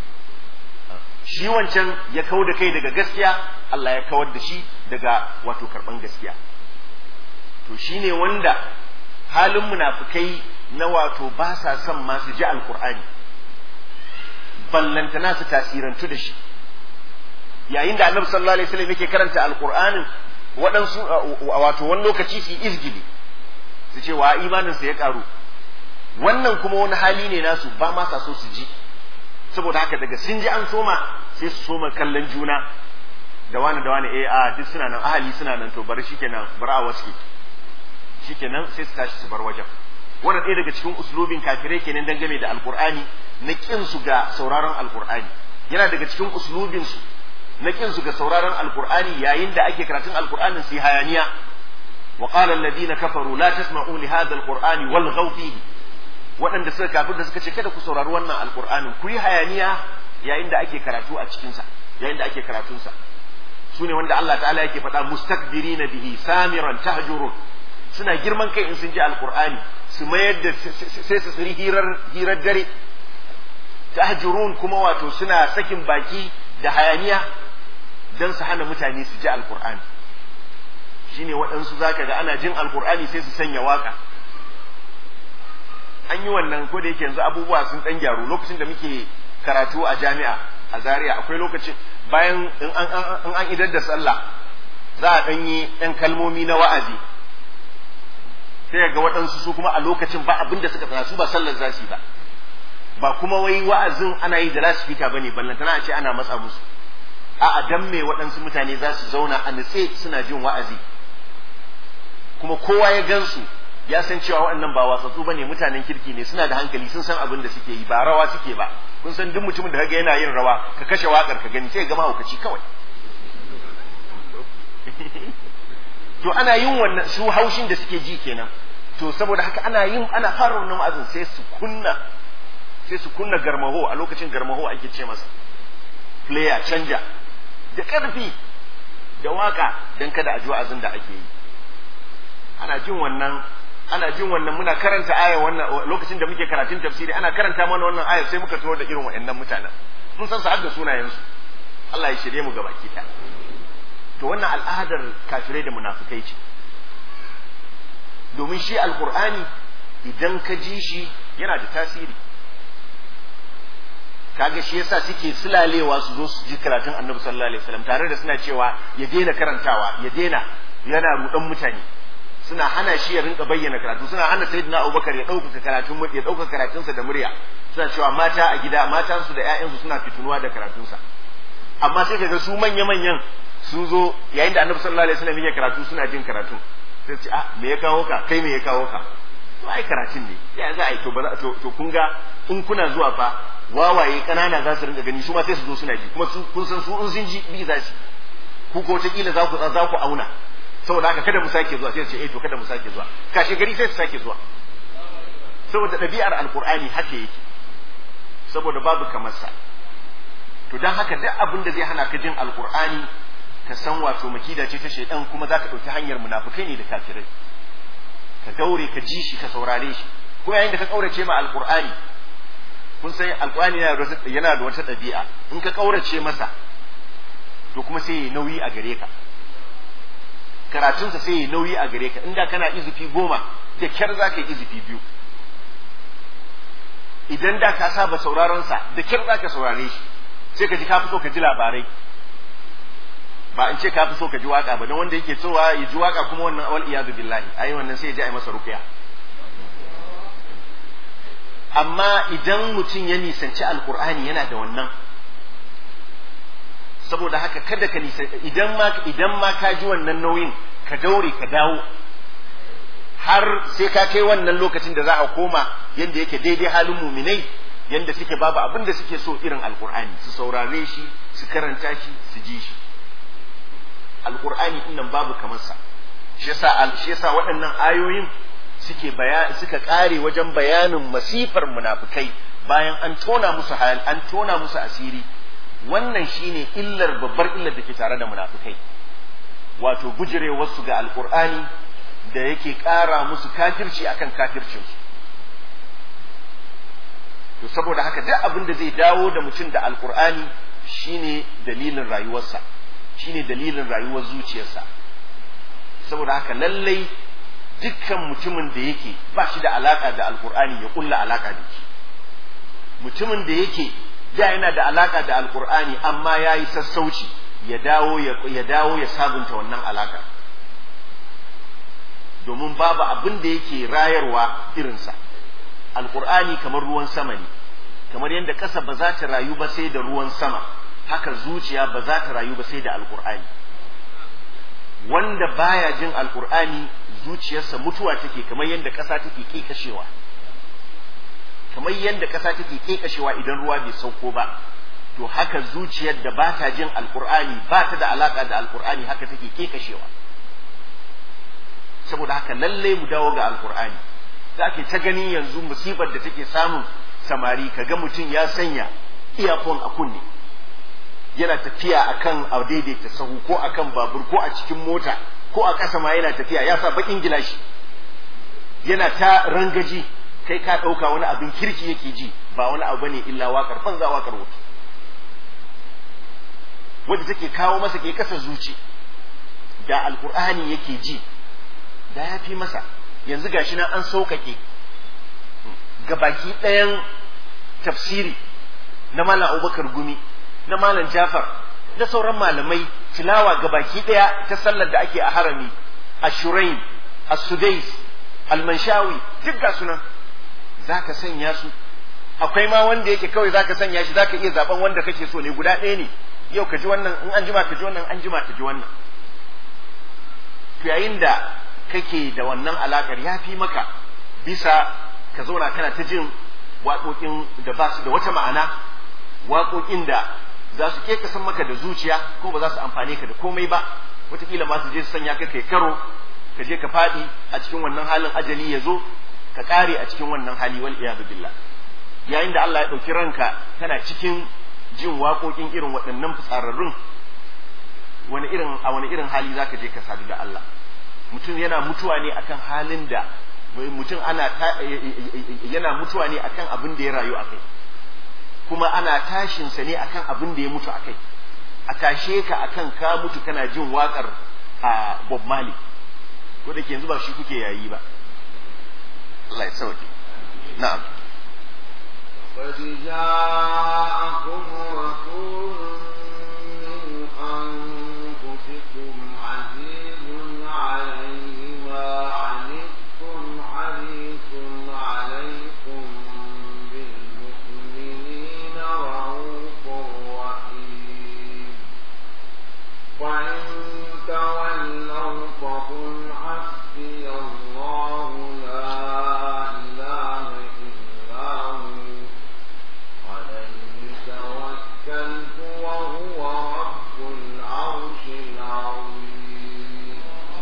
Shi wancan ya kau da kai daga gaskiya, Allah ya kawar da shi daga wato karban gaskiya. To shine wanda halin munafikai na wato ba sa son ma su ji alqur'ani, ballantana su tasirantu da shi. Yayin da Annabi sallallahu alaihi wasallam yake karanta alqur'anin, waɗansu wato wani lokaci su izgili su ce wa imaninsa ya karu, wannan kuma wani hali ne nasu ba ma sa so su ji. Saboda haka daga sun ji an soma sai su soma kallon juna, da wani da wani eh a duk suna nan, ahali suna nan, to bari shikenan bari a waske shikenan sai su tashi su bar wajen. Wannan ɗaya daga cikin uslubin kafirai kenan dangane da alqur'ani, na kin su ga sauraron alqur'ani. Yana daga cikin uslubin su na kin su ga sauraron alqur'ani, yayin da ake karatun alqur'anin su hayaniya. wa qala alladhina kafaru la tasma'u li hadha alqur'ani walghaw fihi, waɗanda suka kafir da suka ce kada ku saurari wannan alqur'anin, ku yi hayaniya yayin da ake karatu a cikin sa, yayin da ake karatun sa. Sune wanda Allah ta'ala yake faɗa mustakbirina bihi samiran tahjurun, suna girman kai in sun ji alqur'ani, su mayar da sai su tsiri hirar hirar dare. Tahjurun kuma wato suna sakin baki da hayaniya dan su hana mutane su ji alqur'ani. Shine waɗansu zaka ga ana jin alqur'ani sai su sanya waka. An yi wannan ko da yake yanzu abubuwa sun dan gyaru. Lokacin da muke karatu a jami'a a Zaria, akwai lokacin bayan in an in an idar da sallah za a dan yi ɗan kalmomi na wa'azi, sai ga waɗansu su kuma a lokacin ba abin da suka tsaya, su ba sallar za su yi ba, ba kuma wai wa'azin ana yi da lasifika bane, ballantana a ce ana matsa musu. A'a, dan me waɗansu mutane za su zauna a nutse suna jin wa'azi, kuma kowa ya gansu ya san cewa waɗannan ba watsatsu bane, mutanen kirki ne, suna da hankali, sun san abin da suke yi, ba rawa suke ba. Kun san duk mutumin da kaga yana yin rawa, ka kashe wakar ka gani sai ga mahaukaci kawai. To ana yin wannan, su haushin da suke ji kenan. To saboda haka ana yin ana fara wannan wa'azin sai su kunna sai su kunna garmaho, a lokacin garmaho ake ce masa, player canja da ƙarfi da waka dan kada a ji wa'azin da ake yi. Ana jin wannan ana jin wannan muna karanta aya wannan lokacin da muke karatun tafsiri, ana karanta mana wannan aya sai muka tuno da irin waɗannan mutanen, mun san su har da sunayen su. Allah ya shirye mu gabaki ɗaya. To wannan al'adar kafirai da munafikai ce, domin shi alqur'ani idan ka ji shi yana da tasiri. Kaga shi yasa suke sulalewa su zo su ji karatun Annabi sallallahu alaihi wasallam, tare da suna cewa ya daina karantawa, ya daina, yana rudan mutane, suna hana shi ya rinka bayyana karatu, suna hana sayyidina Abubakar ya dauka karatun ya dauka karatunsa da murya, suna cewa mata a gida, matansu da ƴaƴansu suna fitunuwa da karatunsa. Amma sai kaga su manya manyan sun zo yayin da Annabi sallallahu alaihi wasallam yake karatu suna jin karatu, sai ce ah me ya kawo ka, kai me ya kawo ka, to ai karatun ne ya za a yi, to ba to to kun ga in kuna zuwa fa wawaye kanana za su rinka gani, su ma sai su zo suna ji, kuma su kun san su in sun ji bi za su, ku ko ta kila za ku za ku auna, saboda haka kada mu sake zuwa, sai su ce eh to kada mu sake zuwa, kashe gari sai su sake zuwa. Saboda ɗabi'ar alqur'ani haka yake, saboda babu kamar sa. To dan haka duk abin da zai hana ka jin alqur'ani ka san wato makida ce ta shaydan, kuma zaka dauki hanyar munafikai ne da kafirai. Ka daure ka ji shi, ka saurare shi. Ko yayin da ka kaurace ma alqur'ani, kun san alqur'ani yana da wata ɗabi'a, in ka kaurace masa to kuma sai ya nauyi a gare ka, karatunsa sai ya nauyi a gare ka. Inda kana izufi goma da kyar za ka yi izufi biyu, idan da ka saba sauraron sa da kyar za ka saurare shi, sai ka ji ka fi so ka ji labarai, ba in ce ka fi so ka ji waka ba, don wanda yake cewa ya ji waka kuma wannan wal iyadu billahi, ai wannan sai ya ji ai masa ruqya. Amma idan mutum ya nisanci alqur'ani yana da wannan, saboda haka kada ka nisa idan ma idan ma ka ji wannan nauyin ka daure ka dawo har sai ka kai wannan lokacin da za a koma yanda yake daidai halin muminai yanda suke babu abin da suke so irin alqur'ani su saurare shi su karanta shi su ji shi alqur'ani innan babu kamar sa shi yasa shi yasa waɗannan ayoyin suke baya suka kare wajen bayanin masifar munafikai bayan an tona musu hal an tona musu asiri wannan shine illar babbar illar da ke tare da munafikai wato bujirewar su ga alqur'ani da yake kara musu kafirci akan kafircin su to saboda haka duk abin da zai dawo da mutum da alqur'ani shine dalilin rayuwarsa shine dalilin rayuwar zuciyarsa saboda haka lallai dukkan mutumin da yake ba shi da alaka da alqur'ani ya kulla alaka da shi mutumin da yake da yana da alaka da alqur'ani amma yayi sassauci ya dawo ya dawo ya sabunta wannan alaka domin babu abin da yake rayarwa irinsa alqur'ani kamar ruwan sama ne kamar yadda ƙasa ba za ta rayu ba sai da ruwan sama haka zuciya ba za ta rayu ba sai da alqur'ani wanda baya jin alqur'ani zuciyarsa mutuwa take kamar yadda ƙasa take kekashewa kamar yadda ƙasa take kekashewa idan ruwa bai sauko ba to haka zuciyar da ba ta jin alqur'ani ba ta da alaka da alqur'ani haka take kekashewa saboda haka lalle mu dawo ga alqur'ani za ke ta gani yanzu musibar da take samun samari kaga mutum ya sanya earphone a kunne yana tafiya akan a daidaita sahu ko akan babur ko a cikin mota ko a ƙasa ma yana tafiya ya sa bakin gilashi yana ta rangaji kai ka ɗauka wani abin kirki yake ji ba wani abu bane illa waƙar banza waƙar wuta wadda take kawo masa ke kasa zuci da alƙur'ani yake ji da ya fi masa yanzu gashi nan an sauƙaƙe ga baki ɗayan tafsiri na malam Abubakar Gumi na malam Jafar da sauran malamai tilawa ga baki ɗaya ta sallar da ake a harami ashurain as-sudais al-manshawi duk ga sunan zaka sanya su akwai ma wanda yake kawai zaka sanya shi zaka iya zaben wanda kake so ne guda ɗaya ne yau ka ji wannan in an jima ka ji wannan an jima ka ji wannan to yayin da kake da wannan alakar ya fi maka bisa ka zauna kana ta jin waƙoƙin da ba su da wata ma'ana waƙoƙin da za su ke kasan maka da zuciya ko ba za su amfane ka da komai ba wataƙila ma su je su sanya ka kai karo ka je ka faɗi a cikin wannan halin ajali ya zo ka ƙare a cikin wannan hali wal iyadu billah yayin da Allah ya ɗauki ranka kana cikin jin waƙoƙin irin waɗannan fitsararrun wani irin a wani irin hali zaka je ka sadu da Allah mutum yana mutuwa ne akan halin da mutum ana yana mutuwa ne akan abin da ya rayu akai kuma ana tashin sa ne akan abin da ya mutu akai a tashe ka akan ka mutu kana jin waƙar a Bob Marley ko da ke yanzu ba shi kuke yayi ba Allah ya sauke na'am قد جاءكم رسول من أنفسكم عزيز عليه ما عنتم حريص عليكم بالمؤمنين رؤوف رحيم وإن تولوا فقل حسبي الله لا إله إلا هو عليه توكلت وهو رب العرش العظيم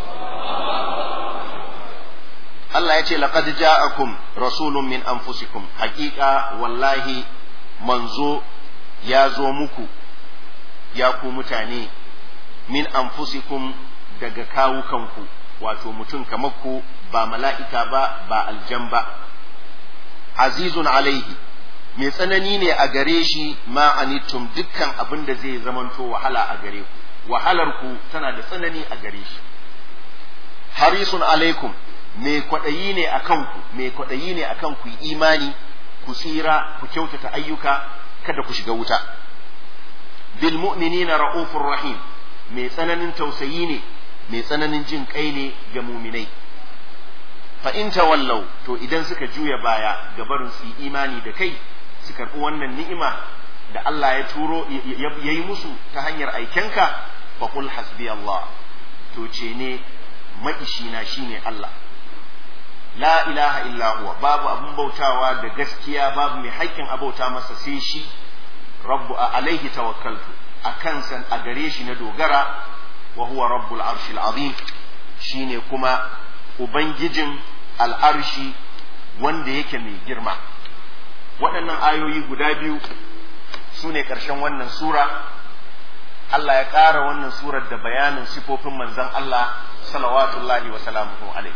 Allah ya ce laqad ja'akum rasulun min anfusikum haqiqa wallahi manzo ya zo muku ya ku mutane min anfusikum daga kawukanku wato mutum kamar ku ba mala'ika ba ba aljan ba azizun alaihi mai tsanani ne a gare shi ma anittum dukkan abin da zai zamanto wahala a gare ku wahalar ku tana da tsanani a gare shi harisun alaikum mai kwaɗayi ne a kanku mai kwaɗayi ne a kanku imani ku tsira ku kyautata ayyuka kada ku shiga wuta bil mu'minina ra'ufur rahim mai tsananin tausayi ne mai tsananin jin kai ne ga muminai fa in tawallau to idan suka juya baya ga barin su imani da kai su karɓi wannan ni'ima da Allah ya turo yayi musu ta hanyar aikenka fa qul hasbi Allah to ce ne maishina shine Allah la ilaha illa huwa babu abun bautawa da gaskiya babu mai haƙƙin abauta masa sai shi rabbu alaihi tawakkaltu akan san a gare shi na dogara wa huwa rabbul arshil azim shine kuma ubangijin al'arshi wanda yake mai girma. Waɗannan ayoyi guda biyu su ne ƙarshen wannan sura. Allah ya ƙara wannan surar da bayanin sifofin manzon Allah salawatullahi wa salamuhu alaihi,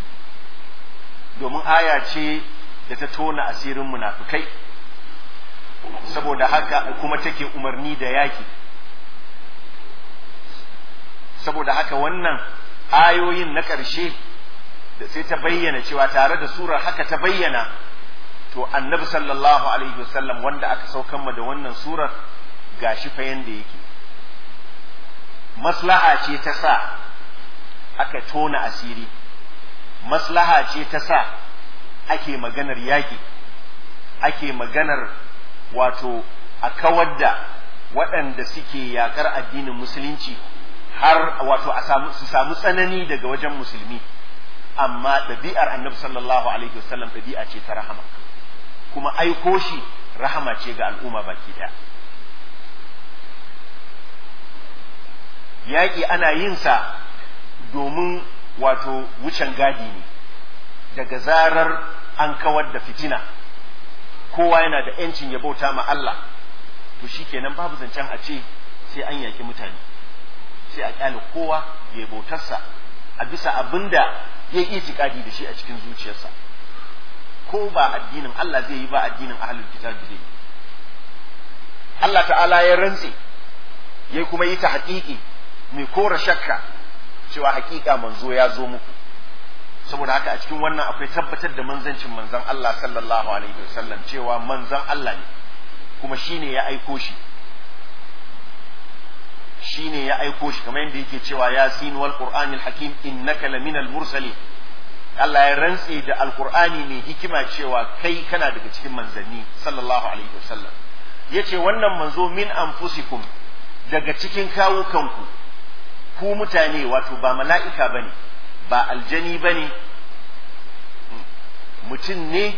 domin aya ce da ta tona asirin munafikai, saboda haka kuma take umarni da yaki. Saboda haka wannan ayoyin na ƙarshe da sai ta bayyana cewa tare da surar haka ta bayyana to annabi sallallahu alaihi wasallam wanda aka saukan ma da wannan surar gashi fa yanda yake. Maslaha ce ta sa aka tona asiri, maslaha ce ta sa ake maganar yaƙi, ake maganar wato a kawar da waɗanda suke yaƙar addinin musulunci har wato a samu su samu tsanani daga wajen musulmi. Amma ɗabi'ar annabi sallallahu alaihi wasallam ɗabi'a ce ta rahama, kuma aiko shi rahama ce ga al'umma baki ɗaya. Yaƙi ana yin sa domin wato wucin gadi ne, daga zarar an kawar da fitina kowa yana da ‘yancin ya bauta ma Allah, to shi kenan babu zancen a ce sai an yaƙi mutane, sai a ƙyale kowa ya bautarsa a bisa abin da ya yi itikadi da shi a cikin zuciyarsa, ko ba addinin Allah zai yi ba addinin ahlul kitab zai yi. Allah ta'ala ya rantse ya kuma yi ta haƙiƙi mai kora shakka cewa haƙiƙa manzo ya zo muku. Saboda haka a cikin wannan akwai tabbatar da manzancin manzon Allah sallallahu alaihi wasallam cewa manzon Allah ne kuma shine ya aiko shi shine ya aiko shi kamar yadda yake cewa yasin wal qur'anil hakim innaka laminal mursalin. Allah ya rantse da alqur'ani mai hikima cewa kai kana daga cikin manzanni sallallahu alaihi wasallam. Yace wannan manzo min anfusikum, daga cikin kawukanku ku mutane, wato ba mala'ika bane ba aljani bane, mutum ne.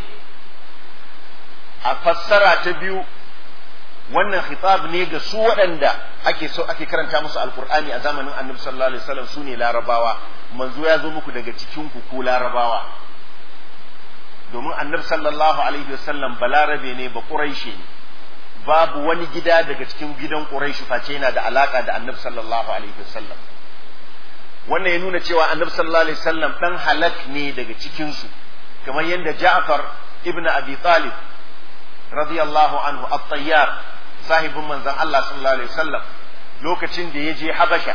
A fassara ta biyu wannan khitab ne ga su waɗanda ake so ake karanta musu alkur'ani a zamanin annabi sallallahu alaihi wasallam, su ne larabawa. Manzo ya zo muku daga cikin ku ku larabawa, domin annabi sallallahu alaihi wasallam balarabe ne, ba quraishi ne. Babu wani gida daga cikin gidan quraishi face yana da alaka da annabi sallallahu alaihi wasallam. Wannan ya nuna cewa annabi sallallahu alaihi wasallam dan halak ne daga cikin su, kamar yadda Ja'far ibn Abi Talib radiyallahu anhu at-Tayyar, sahibin manzon Allah sallallahu alaihi wasallam, lokacin da ya je Habasha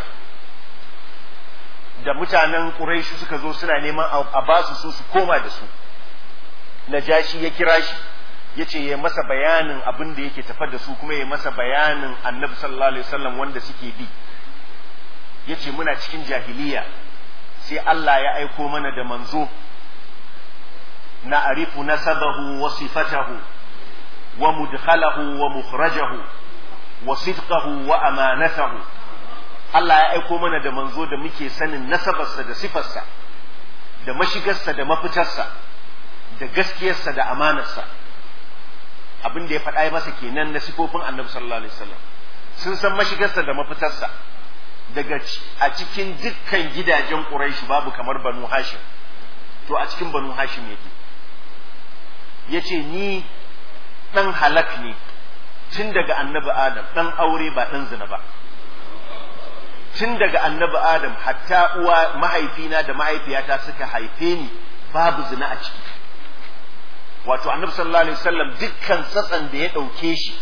da mutanen Quraysh suka zo suna neman a basu su su koma da su, Najashi ya kira shi yace ya masa bayanin abin da yake tafa da su, kuma ya masa bayanin annabi sallallahu alaihi wasallam wanda suke bi. Yace muna cikin jahiliya sai Allah ya aiko mana da manzo na arifu nasabahu wa sifatahu wa mudkhalahu wa mukhrajahu wa sidqahu wa amanatahu. Allah ya aiko mana da manzo da muke sanin nasabarsa da sifarsa da mashigarsa da mafitarsa da gaskiyarsa da amanarsa. Abin da ya faɗa masa kenan na sifofin annabi sallallahu alaihi wasallam. Sun san mashigarsa da mafitarsa. Daga a cikin dukkan gidajen Quraysh babu kamar Banu Hashim, to a cikin Banu Hashim yake. Yace ni dan halak ne tun daga annabi Adam, dan aure ba dan zina ba. Tun daga annabi Adam hatta uwa mahaifina da mahaifiyata suka haife ni babu zina a ciki. Wato annabi sallallahu alaihi wasallam dukkan tsatsan da ya dauke shi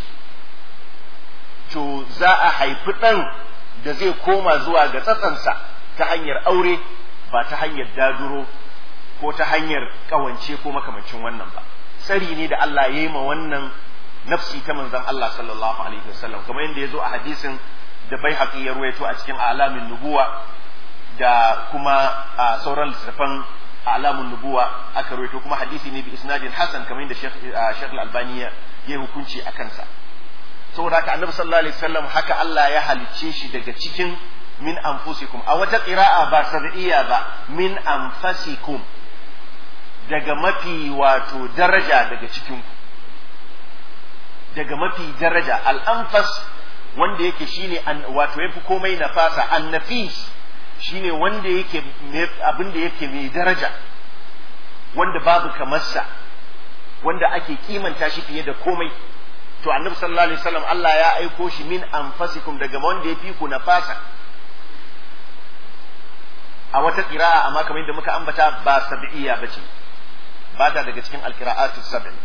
to za a haifi dan da zai koma zuwa ga tsatsansa ta hanyar aure, ba ta hanyar daduro ko ta hanyar kawance ko makamancin wannan ba. Tsari ne da Allah ya yi ma wannan nafsi ta manzon Allah sallallahu alaihi wasallam, kamar yadda ya zo a hadisin da Baihaqi ya ruwaito a cikin alamin nubuwa da kuma a sauran littattafan alamun nubuwa aka ruwaito, kuma hadisi ne bi isnadin hasan kamar yadda Sheikh Sheikh Al-Albani ya yi hukunci a kansa. saboda haka annabi sallallahu alaihi wasallam haka Allah ya halicce shi daga cikin min anfusikum a wata qira'a ba sab'iyya ba min anfasikum daga mafi wato daraja daga cikin ku daga mafi daraja al-anfas wanda yake shine wato yafi komai nafasa an-nafis shine wanda yake abin da yake mai daraja wanda babu kamarsa wanda ake kimanta shi fiye da komai to annabi sallallahu alaihi wasallam Allah ya aiko shi min anfasikum daga wanda yafi ku nafasa a wata qira'a amma kamar yadda muka ambata ba sab'iyya bace ba ta daga cikin alqira'atu sab'i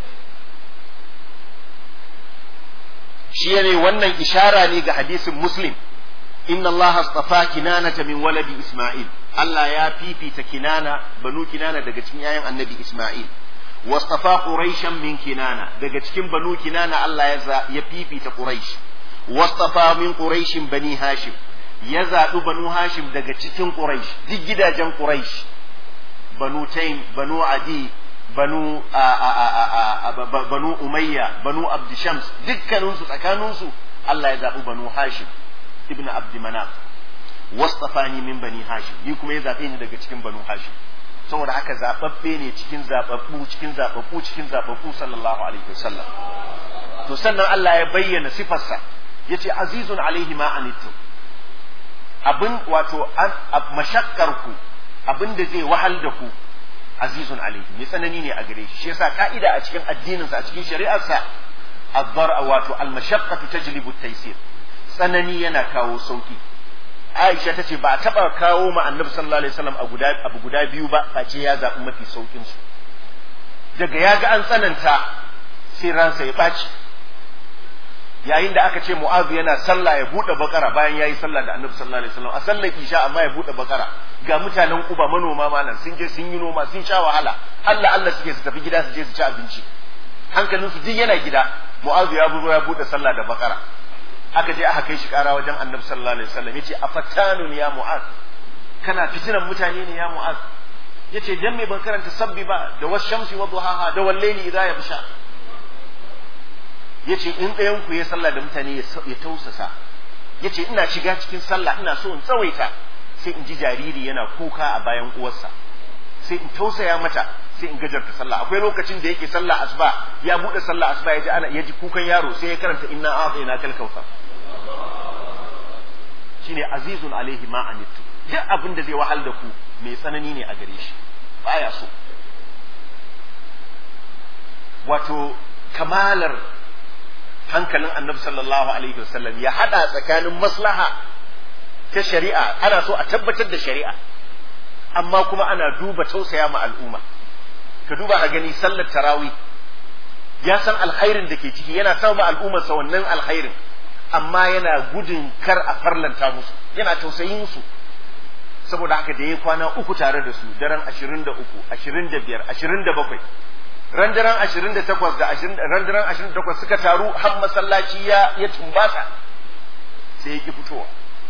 shi ne wannan ishara ne ga hadisin muslim inna allaha astafa kinanata min waladi isma'il Allah ya fifita kinana banu kinana daga cikin yayan annabi isma'il wastafa quraishan min kinana daga cikin banu kinana Allah ya ya fifita quraish wastafa min quraishin bani hashim ya zaɓi banu hashim daga cikin quraish duk gidajen quraish banu taym banu adi banu a a a banu umayya banu abd shams dukkanin su tsakanin su Allah ya zaɓi banu hashim ibn abd manaf wastafani min bani hashim ni kuma ya zaɓe ni daga cikin banu hashim saboda haka zababbe ne cikin zababbu cikin zababbu cikin zababbu sallallahu alaihi wasallam to sannan Allah ya bayyana sifarsa yace azizun alaihi ma anittum abin wato mashakkarku abin da zai wahal da ku azizun alaihi mai tsanani ne a gare shi shi yasa ka'ida a cikin addininsa a cikin shari'arsa ad-dar wato al-mashaqqatu tajlibu at-taysir tsanani yana kawo sauki Aisha tace ba a taba kawo ma Annabi sallallahu alaihi wasallam abu guda abu guda biyu ba face ya zabi mafi saukin su daga yaga an tsananta sai ransa ya baci yayin da aka ce Mu'adh yana sallah ya bude bakara bayan yayi sallah da Annabi sallallahu alaihi wasallam a sallar isha amma ya bude bakara ga mutanen Kuba manoma malan sun je sun yi noma sun sha wahala Allah Allah suke su tafi gida su je su ci abinci hankalin su duk yana gida Mu'adh ya buzo ya bude sallah da bakara aka je aka kai shi kara wajen Annabi sallallahu alaihi wasallam yace afattanun ya Mu'adh kana fitinan mutane ne ya Mu'adh yace dan me ban karanta sabbi ba da washamsi wa duhaha da wallaili idha yabsha yace in ɗayan ku ya sallah da mutane ya tausasa yace ina shiga cikin sallah ina so in tsawaita sai in ji jariri yana kuka a bayan uwarsa sai in tausaya mata sai in gajarta sallah akwai lokacin da yake sallah asuba ya bude sallah asuba yaji ana yaji kukan yaro sai ya karanta inna a'tayna kal kautsar shine azizun alaihi ma anittu duk abin da zai wahal da ku mai tsanani ne a gare shi baya so wato kamalar hankalin annabi sallallahu alaihi wasallam ya hada tsakanin maslaha ta shari'a ana so a tabbatar da shari'a amma kuma ana duba tausaya ma al'umma ka duba ka gani sallar tarawih ya san alkhairin da ke ciki yana sa ma al'ummar sa wannan alkhairin amma yana gudun kar a farlanta musu yana tausayin su saboda haka da yayi kwana uku tare da su daren ashirin da uku ashirin da biyar ashirin da bakwai randaran ashirin da takwas da randaran ashirin da takwas suka taru har masallaci ya ya tumbasa sai yake fitowa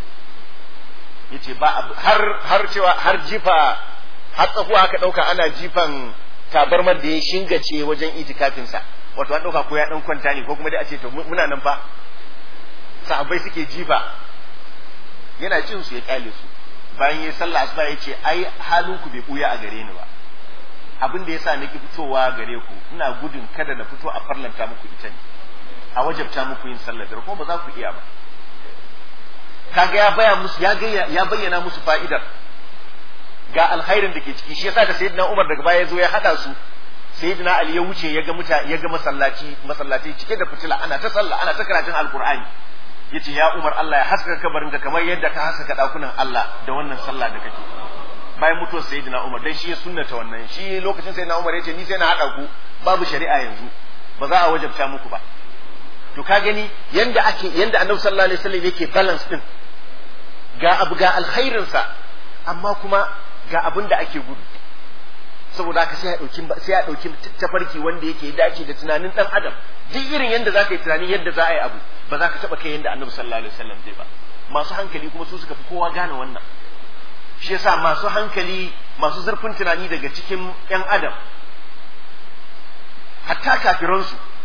yace ba har har cewa har jifa har tsakuwa aka dauka ana jifan tabarmar da ya shingace wajen itikafin sa wato an dauka ko ya dan kwanta ne ko kuma dai a ce to muna nan fa sahabbai suke jifa yana cin su ya kyale su bayan yayin sallah asuba yace ai halinku bai buya a gare ni ba abin da yasa nake fitowa gare ku ina gudun kada na fito a farlanta muku ita ne a wajabta muku yin sallar da kuma ba za ku iya ba kaga ya baya musu ya ga ya bayyana musu fa'idar ga alkhairin da ke ciki shi yasa da sayyidina Umar daga baya yazo ya hada su sayyidina Ali ya wuce ya ga muta ya ga masallaci masallaci cike da fitila ana ta sallah ana ta karatun alqur'ani yace ya Umar Allah ya haskaka kabarin ka kamar yadda ka haskaka dakunan Allah da wannan sallah da kake bayan mutuwar sayyidina Umar dan shi ya sunnata wannan shi lokacin sayyidina Umar yace ni sai na hada ku babu shari'a yanzu ba za a wajabta muku ba to ka gani yanda ake yanda Annabi sallallahu alaihi wasallam yake balance din ga abu ga alkhairin sa amma kuma ga abin da ake gudu saboda haka sai ya dauki sai ya dauki tafarki wanda yake dace da tunanin dan adam duk irin yanda zaka yi tunani yadda za a yi abu ba za ka taba kai yanda Annabi sallallahu alaihi wasallam zai ba masu hankali kuma su suka fi kowa gane wannan shi yasa masu hankali masu zurfin tunani daga cikin ƴan adam hatta kafiransu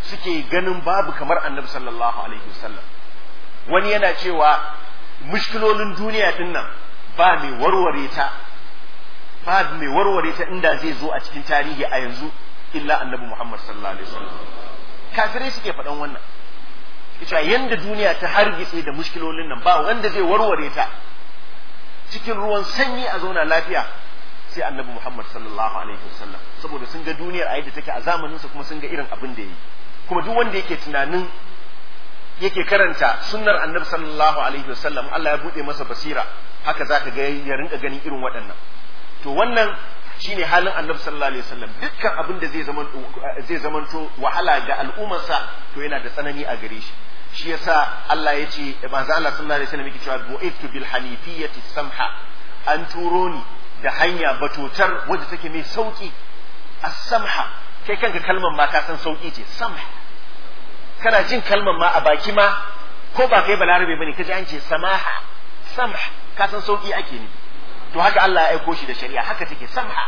suke ganin babu kamar annabi sallallahu alaihi wasallam. Wani yana cewa mushkilolin duniya din nan ba mai warware ta ba mai warware ta inda zai zo a cikin tarihi a yanzu illa annabi Muhammad sallallahu alaihi wasallam. Kafirai suke faɗan wannan, cewa yanda duniya ta hargitse da mushkilolin nan ba wanda zai warware ta cikin ruwan sanyi a zauna lafiya sai annabi Muhammad sallallahu alaihi wasallam, saboda sun ga duniyar a yadda take a zamanin sa kuma sun ga irin abin da yi. Kuma duk wanda yake tunanin yake karanta sunnar annabi sallallahu alaihi wasallam, Allah ya bude masa basira, haka zaka ga ya rinka ganin irin waɗannan. To wannan shine halin annabi sallallahu alaihi wasallam, dukkan abin da zai zaman zai zamanto wahala ga al'ummarsa to yana da tsanani a gare shi. Shi yasa Allah ya ce manzo Allah sallallahu alaihi wasallam yake cewa bu'ithu bil hanifiyyati samha, an turo ni da hanya batotar wadda take mai sauki. As-samha, kai kanka kalmar ma ka san sauki ce, samha. Kana jin kalmar ma a baki ma ko ba kai balarabe bane kaji an ce samaha, samha, ka san sauki ake ni. To haka Allah ya aiko shi da shari'a, haka take samha.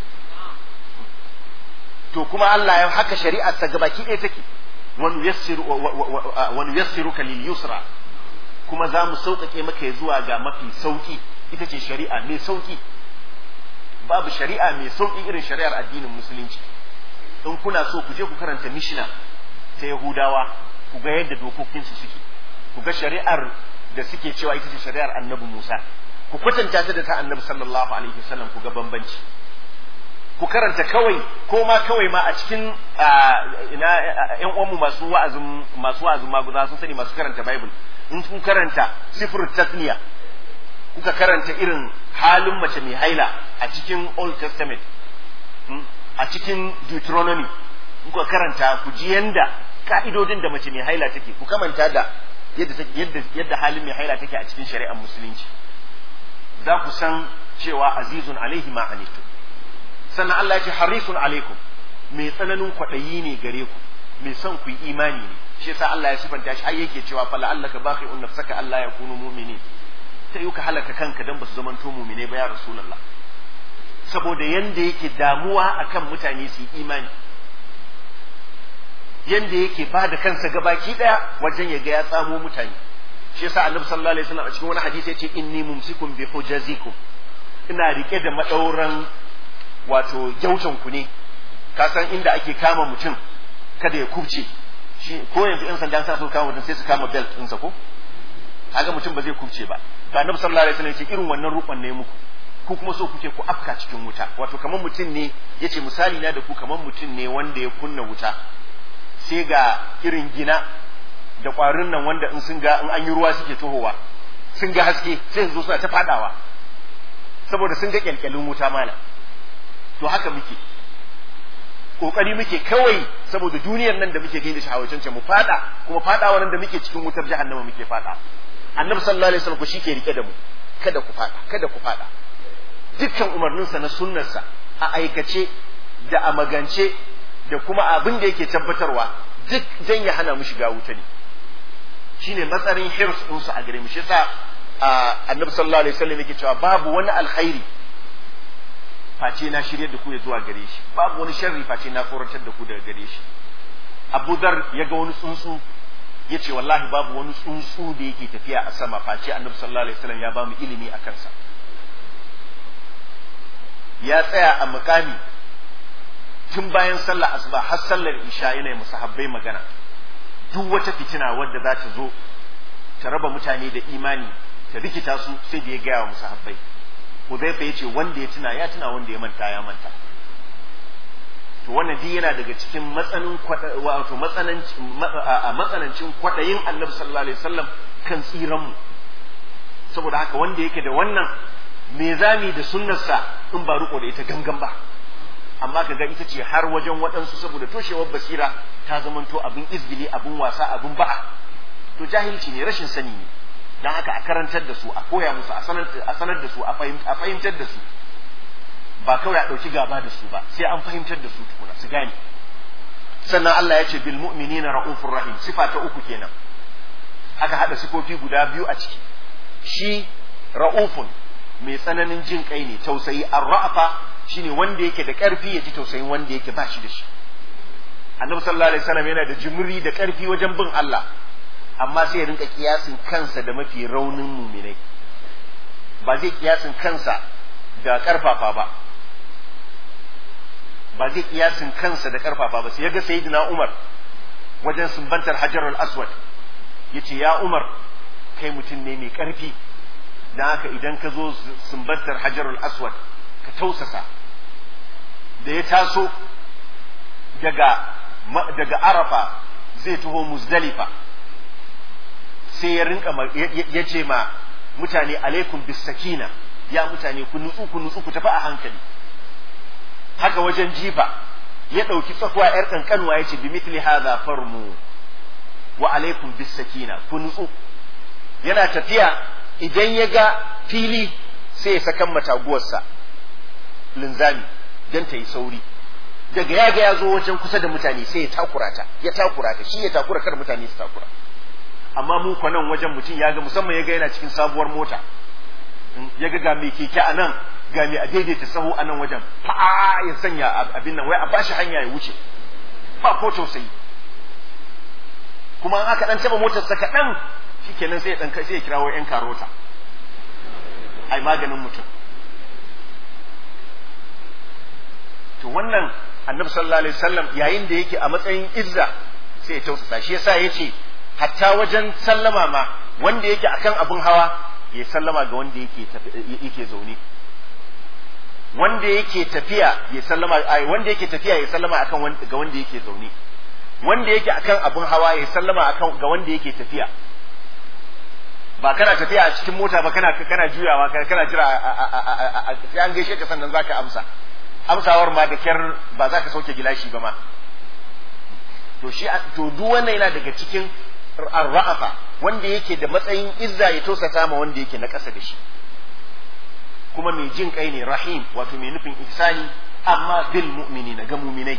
To kuma Allah ya haka shari'ar ta gabaki ɗaya take. Wani yassiruka lil yusra, kuma za mu sauƙaƙe maka zuwa ga mafi sauƙi, ita ce shari'a mai sauƙi. Babu shari'a mai sauƙi irin shari'ar addinin musulunci. In kuna so ku je ku karanta mishna ta Yahudawa, ku ga yadda dokokinsu suke, ku ga shari'ar da suke cewa ita ce shari'ar annabi Musa, ku kwatanta ta da ta annabi sallallahu alaihi wasallam, ku ga bambanci. Ku karanta kawai ko ma kawai ma a cikin ina ƴan uwanmu masu wa'azin masu wa'azin maguza sun sani, masu karanta Bible, in kun karanta sifrut tasniya, kuka karanta irin halin mace mai haila a cikin Old Testament, a cikin Deuteronomy, kuka karanta ku ji yanda ka'idodin da mace mai haila take, ku kamanta da yadda yadda yadda halin mai haila take a cikin shari'ar musulunci, za ku san cewa azizun alaihi ma anitu. Sannan Allah ya ce harisun alaikum, mai tsananin kwaɗayi ne gare ku, mai son ku yi imani ne. Shi yasa Allah ya sifanta shi har yake cewa fa la'allaka baqi'un nafsaka Allah ya kunu mu'minin, ta yi ka halaka kanka dan ba su zamanto mu'mine ba ya rasulullah, saboda yanda yake damuwa akan mutane su yi imani, yanda yake ba da kansa gabaki daya wajen ya ga ya tsamo mutane. Shi yasa Annabi sallallahu alaihi wasallam a cikin wani hadisi ya ce inni mumsikum bi hujazikum, ina rike da madauran wato gyautan ku ne. Ka san inda ake kama mutum kada ya kubce shi, ko yanzu in sanda sa su kama mutum sai su kama belt ɗinsa ko haka mutum ba zai kubce ba. To Annabi sallallahu alaihi wasallam ya ce irin wannan rukun ne muku, ku kuma so kuke ku afka cikin wuta. Wato kamar mutum ne, yace misali na da ku kamar mutum ne wanda ya kunna wuta, sai ga irin gina da ƙwarin nan wanda in sun ga in an yi ruwa suke tohowa, sun ga haske sai su zo suna ta fadawa saboda sun ga kyalkyalin wuta malam. To haka muke kokari muke kawai saboda duniyar nan da muke gani da shahawacin mu fada, kuma fadawa nan da muke cikin wutar jahannama muke fada. Annabi sallallahu alaihi wasallam ku shike rike da mu, kada ku fada, kada ku fada. Dukkan umarninsa na sunnarsa a aikace da a magance da kuma abin da yake tabbatarwa duk dan ya hana mu shiga wuta ne. Shine matsarin hirs din su a gare mu. Shi yasa Annabi sallallahu alaihi wasallam yake cewa babu wani alkhairi face na shirye da ku ya zuwa gare shi, babu wani sharri face na korantar da ku daga gare shi. Abu Dhar ya ga wani tsuntsu, ya ce wallahi babu wani tsuntsu da yake tafiya a sama face Annabi sallallahu alaihi wasallam ya ba mu ilimi a kansa. Ya tsaya a makami tun bayan sallar asuba har sallar isha yana musahabbai magana. Duk wata fitina wadda za ta zo ta raba mutane da imani, ta rikita su, sai da ya gaya wa musahabbai. Hudayfa yace wanda ya tuna ya tuna, wanda ya manta ya manta. To wannan dai yana daga cikin matsanin wato matsanancin matsanancin kwadayin Annabi sallallahu alaihi wasallam kan tsiran mu. Saboda haka wanda yake da wannan me zami da sunnarsa in ba riko da ita gangan ba. Amma kaga ita ce har wajen waɗansu saboda toshewar basira ta zamanto abin izgili, abin wasa, abin ba'a. To jahilci ne, rashin sani ne. Dan haka a karantar da su, a koya musu, a sanar da su, a fahimtar da su, ba kawai a ɗauki gaba da su ba, sai an fahimtar da su tukuna su gane. Sannan Allah ya ce bil mu'minina ra'ufur rahim, sifa ta uku kenan. Aka haɗa sifofi guda biyu a ciki. Shi ra'ufun mai tsananin jin kai ne, tausayi. Ar-ra'fa shine wanda yake da ƙarfi ya ji tausayin wanda yake ba shi da shi. annabi sallallahu alaihi wasallam yana da jimri da karfi wajen bin Allah amma sai ya rinka kiyasin kansa da mafi raunin mu'minai ba zai kiyasin kansa da karfafa ba ba zai kiyasin kansa da karfafa ba sai yaga sayyidina Umar wajen sumbantar Hajarul Aswad yace ya Umar kai mutum ne mai karfi dan haka idan ka zo sumbantar Hajarul Aswad ka tausasa da ya taso daga daga Arafa zai taho Muzdalifa sai ya rinka yace ma mutane alaikum bis sakina ya mutane ku nutsu ku nutsu ku tafi a hankali haka wajen jifa ya dauki tsakwa yar kankanwa yace bi mithli hadha farmu wa alaikum bis sakina ku nutsu yana tafiya idan ya ga fili sai ya sakan mataguwarsa linzami dan ta yi sauri daga ya ga ya zo wajen kusa da mutane sai ya takura ta ya takura ta shi ya takura kar mutane su takura amma mu ko nan wajen mutum ya ga musamman ya ga yana cikin sabuwar mota ya ga ga mai keke a nan ga mai a daidaita sahu a nan wajen fa ya sanya abin nan wai a bashi hanya ya wuce ba ko tausayi kuma an aka dan taba motar sa kadan shikenan sai ya dan sai ya kirawo yan karota ai maganin mutum to wannan annabi sallallahu alaihi wasallam yayin da yake a matsayin izza sai ya tausasa shi yasa yace hatta wajen sallama ma wanda yake akan abun hawa ya sallama ga wanda yake yake zaune wanda yake tafiya ya sallama ai wanda yake tafiya ya sallama akan ga wanda yake zaune wanda yake akan abun hawa ya sallama akan ga wanda yake tafiya ba kana tafiya a cikin mota ba kana kana juyawa kana jira sai an gaishe ka sannan zaka amsa amsawar ma da kyar ba za ka sauke gilashi ba ma to shi to duk wannan yana daga cikin ar-ra'afa wanda yake da matsayin izza ya tausasa ma wanda yake na ƙasa da shi kuma mai jin kai ne rahim wato mai nufin ihsani amma bil mu'minina ga mu'minai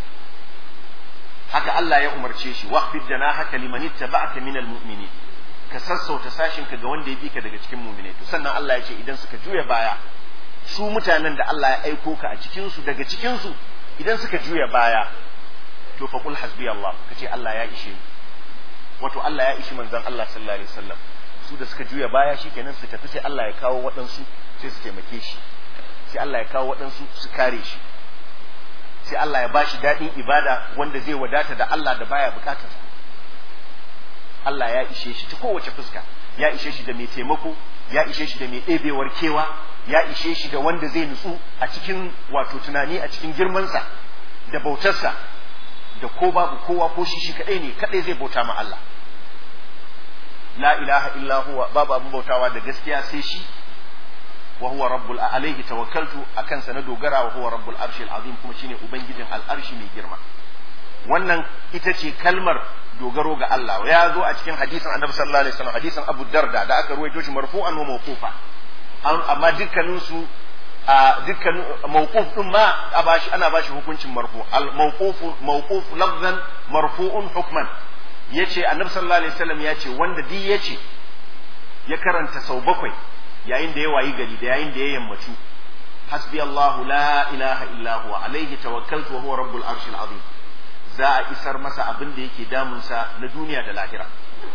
haka Allah ya umarce shi waqfid janahaka liman ittaba'aka minal mu'minin ka sassauta sashin ka ga wanda ya bi ka daga cikin mu'minai to sannan Allah ya ce idan suka juya baya su mutanen da Allah ya aiko ka a cikin su daga cikin su idan suka juya baya to fa qul hasbi Allah kace Allah ya ishe ni wato Allah ya ishi manzon Allah sallallahu alaihi wasallam su da suka juya baya shikenan su tafi sai Allah ya kawo waɗansu sai su taimake shi sai Allah ya kawo waɗansu su kare shi sai Allah ya bashi daɗin ibada wanda zai wadata da Allah da baya bukatar Allah ya ishe shi ta kowace fuska ya ishe shi da mai taimako ya ishe shi da mai ɗebewar kewa ya ishe shi da wanda zai nutsu a cikin wato tunani a cikin girmansa da bautarsa da ko babu kowa ko shi shi kadai ne kadai zai bauta ma Allah la ilaha illa huwa babu abin bautawa da gaskiya sai shi wa huwa rabbul alaihi tawakkaltu akan sa na dogara wa huwa rabbul arshil azim kuma shine ubangijin al'arshi mai girma wannan ita ce kalmar dogaro ga Allah ya zo a cikin hadisin annabi sallallahu alaihi wasallam hadisin Abu Darda da aka ruwaito shi marfu'an wa mawqufa amma dukkanin su a dukkan mawquf din ma a bashi ana bashi hukuncin marfu al mawquf mawquf lafzan marfu'un hukman yace annabi sallallahu alaihi wasallam yace wanda di yace ya karanta sau bakwai yayin da ya wayi gari da yayin da ya yammaci hasbi Allahu la ilaha illa huwa alaihi tawakkaltu wa huwa rabbul arshil azim za a isar masa abin da yake damunsa na duniya da lahira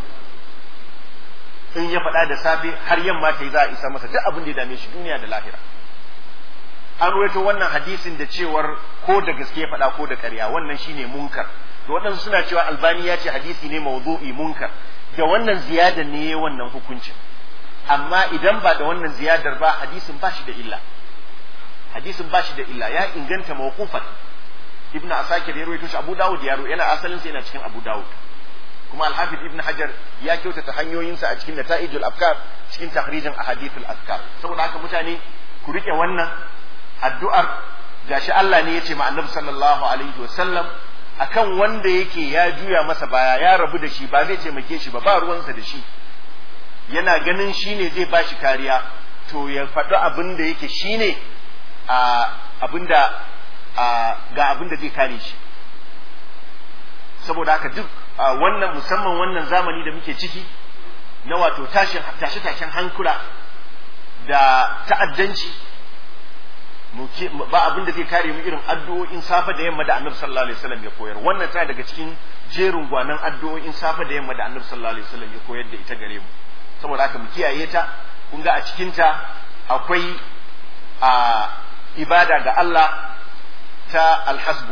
in ya faɗa da safe har yamma ta yi za a isar masa duk abin da ya dame shi duniya da lahira an ruwaito wannan hadisin da cewar ko da gaske ya faɗa ko da ƙarya wannan shine munkar to waɗansu suna cewa albani ya ce hadisi ne mawdu'i munkar da wannan ziyadar ne wannan hukuncin amma idan ba da wannan ziyadar ba hadisin ba shi da illa hadisin ba shi da illa ya inganta mawqufan ibnu asakir ya rawaito shi abu dawud ya rawaito yana asalin sa yana cikin abu dawud kuma al-hafiz ibnu hajar ya kyautata hanyoyinsa a cikin nata'ijul afkar cikin tahrijin ahadithul afkar saboda haka mutane ku rike wannan addu'ar gashi Allah ne yace ma annabi sallallahu alaihi wasallam akan wanda yake ya juya masa baya ya rabu da shi ba zai taimake shi ba ba ruwansa da shi yana ganin shine zai bashi kariya to ya faɗi abin da yake shine a abinda ga abin da zai kare shi saboda haka duk wannan musamman wannan zamani da muke ciki na wato tashin tashe-tashen hankula da ta'addanci ba abin da zai kare mu irin addu'o'in safa da yamma da Annabi sallallahu alaihi wasallam ya koyar. Wannan tana daga cikin jerin gwanan addu'o'in safa da yamma da Annabi sallallahu alaihi wasallam ya koyar da ita gare mu. Saboda haka mu kiyaye ta. Kun ga a cikin ta akwai a ibada ga Allah ta alhasbu.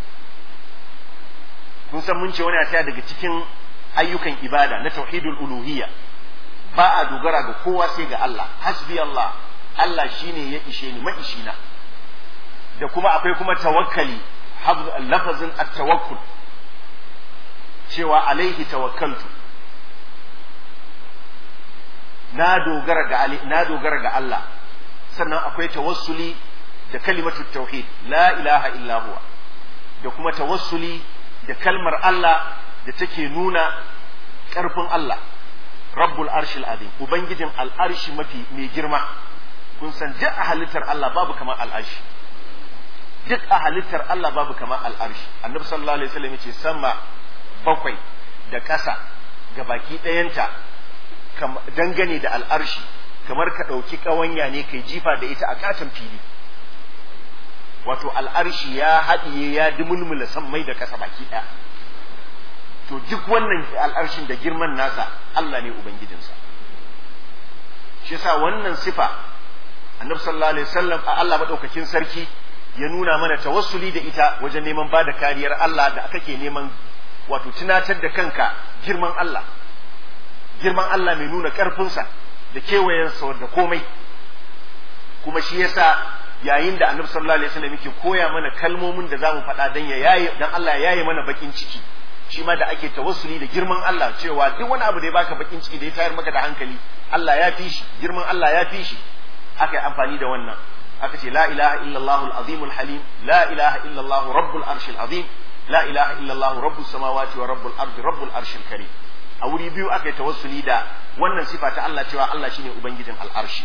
Kun san mun ce wani ta daga cikin ayyukan ibada na tauhidul uluhiyya. Ba a dogara ga kowa sai ga Allah. Hasbi Allah. Allah shine ya ishe ni maishina. Da kuma akwai kuma tawakkali, lafazin at-tawakkul, cewa alaihi tawakkaltu, na dogara ga na dogara ga Allah. Sannan akwai tawassuli da kalimatu tauhid, la ilaha illa huwa, da kuma tawassuli da kalmar Allah da take nuna ƙarfin Allah, rabbul arshil azim, ubangijin al'arshi mafi mai girma. Kun san duk a halittar Allah babu kamar al'arshi, duk a halittar Allah babu kamar al'arshi. Annabi sallallahu alaihi wasallam yace sama bakwai da ƙasa ga baki ɗayanta dangane da al'arshi kamar ka ɗauki ƙawanya ne kai jifa da ita a katon fili. Wato al'arshi ya haɗiye ya dumulmula sammai da ƙasa baki ɗaya. To duk wannan al'arshin da girman nasa Allah ne ubangijinsa. Shi yasa wannan sifa Annabi sallallahu alaihi wasallam a Allah madaukakin sarki ya nuna mana tawassuli da ita wajen neman bada kariyar Allah da kake neman, wato tunatar da kanka girman Allah, girman Allah mai nuna ƙarfinsa da kewayensa da komai. Kuma shi yasa yayin da Annabi sallallahu alaihi wasallam yake koya mana kalmomin da zamu faɗa dan ya yaye dan Allah ya yaye mana bakin ciki, shi ma da ake tawassuli da girman Allah, cewa duk wani abu da ya baka bakin ciki da ya tayar maka da hankali, Allah ya fi shi, girman Allah ya fi shi. Aka yi amfani da wannan, aka ce la ilaha illallah al-azim al-halim, la ilaha illallah rabbul arshil azim, la ilaha illallah rabbus samawati wa rabbul ardi rabbul arshil karim. A wuri biyu aka yi tawassuli da wannan sifa ta Allah, cewa Allah shine ubangijin al'arshi.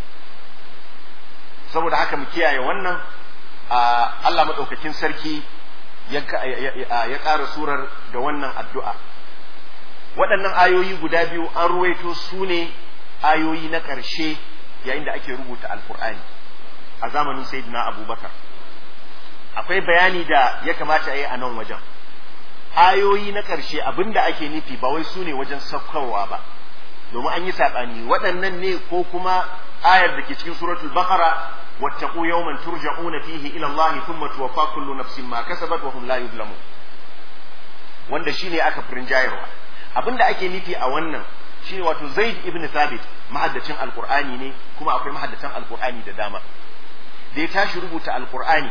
Saboda haka mu kiyaye wannan. Allah madaukakin sarki ya ƙara surar da wannan addu'a. Waɗannan ayoyi guda biyu an ruwaito su ne ayoyi na ƙarshe yayin da ake rubuta alkur'ani a zamanin sayyidina abubakar. Akwai bayani da ya kamata a yi a nan wajen. Ayoyi na ƙarshe abinda ake nufi ba wai su ne wajen saukarwa ba, domin an yi saɓani waɗannan ne ko kuma ayar da ke cikin suratul baqara, wattaqu yawman turja'una fihi ila Allah thumma tuwaffa kullu nafsin ma kasabat wa hum la yuzlamun, wanda shine aka furin jayarwa. Abinda ake nufi a wannan shine wato Zaid ibn Thabit mahaddacin alqur'ani ne, kuma akwai mahaddatan alqur'ani da dama. Da ya tashi rubuta alqur'ani,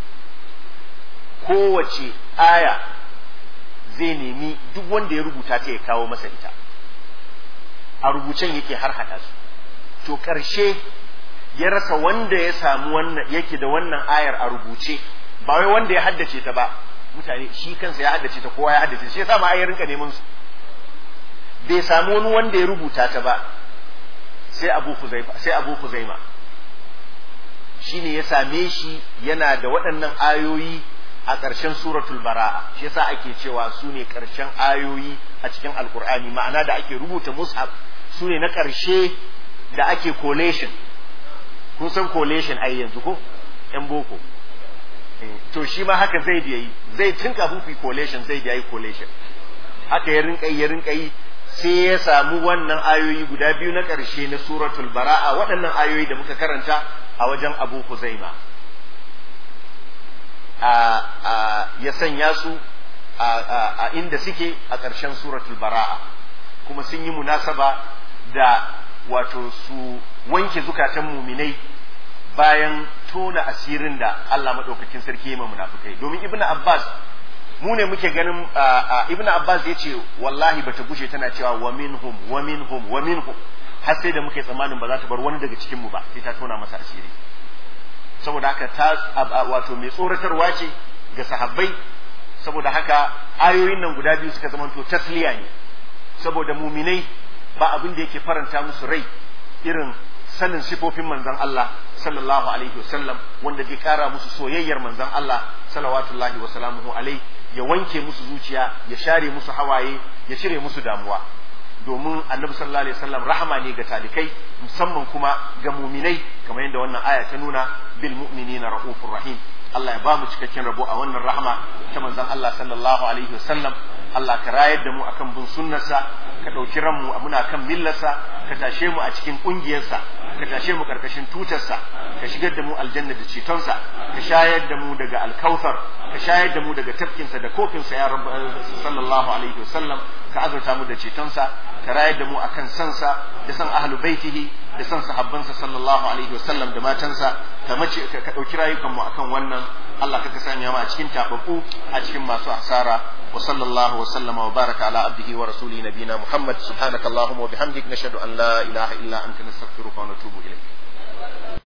kowace aya zai nemi duk wanda ya rubuta ta ya kawo masa ita, a rubucen yake har hada su. To ƙarshe ya rasa wanda ya samu wannan yake da wannan ayar a rubuce, ba wai wanda ya haddace ta ba, mutane shi kansa ya haddace ta, kowa ya haddace shi yasa ma ayar rinka neman su. Bai samu wani wanda ya rubuta ta ba sai Abu Huzaifa, sai Abu Huzaima shine ya same shi yana da waɗannan ayoyi a ƙarshen suratul bara'a. Shi yasa ake cewa su ne ƙarshen ayoyi a cikin alkur'ani, ma'ana da ake rubuta mushaf su ne na ƙarshe da ake collation. Kun san collation ai yanzu ko yan boko? To shi ma haka zai yayi, zai tun kafin fi collation zai yayi collation, haka ya rinka ya rinka yi sai ya samu wannan ayoyi guda biyu na ƙarshe na suratul bara'a, waɗannan ayoyi da muka karanta a wajen Abu Huzaima. Ya sanya su a inda suke a ƙarshen suratul bara'a, kuma sun yi munasaba da wato su wanke zukatan muminai bayan tona asirin da Allah maɗaukakin sarki ya ma munafikai. Domin Ibn Abbas, mu ne muke ganin Ibn Abbas ya ce wallahi bata gushe tana cewa wa minhum wa minhum wa minhum, har sai da muke tsammanin ba za ta bar wani daga cikin mu ba, sai ta tona masa asiri. Saboda haka ta wato mai tsoratarwa ce ga sahabbai. Saboda haka ayoyin nan guda biyu suka zama to tasliya ne, saboda muminai ba abin da yake faranta musu rai irin sanin sifofin manzon Allah sallallahu alaihi wasallam, wanda zai kara musu soyayyar manzon Allah salawatullahi wa salamuhu alaihi, ya wanke musu zuciya, ya share musu hawaye, ya cire musu damuwa. Domin annabi sallallahu alaihi wasallam rahama ne ga talikai, musamman kuma ga muminai, kamar yadda wannan aya ta nuna, bil mu'minina raufur rahim. Allah ya ba mu cikakken rabo a wannan rahama ta manzon Allah sallallahu alaihi wasallam. Allah ka rayar da mu akan bin sunnarsa, ka ɗauki ranmu muna kan millarsa, ka tashe mu a cikin ƙungiyarsa, ka tashe mu ƙarƙashin tutarsa, ka shigar da mu aljanna da cetonsa, ka shayar da mu daga alkautar, ka shayar da mu daga tafkinsa da kofinsa ya rabbi sallallahu alaihi wasallam, ka azurta mu da cetonsa, ka rayar da mu akan sansa da san ahlu baitihi da san sahabbansa sallallahu alaihi wasallam da matansa, ka mace ka ɗauki rayukanmu akan wannan. Allah ka sanya mu a cikin tababbu, a cikin masu asara. وصلى الله وسلم وبارك على عبده ورسوله نبينا محمد. سبحانك اللهم وبحمدك نشهد أن لا إله إلا أنت نستغفرك ونتوب إليك.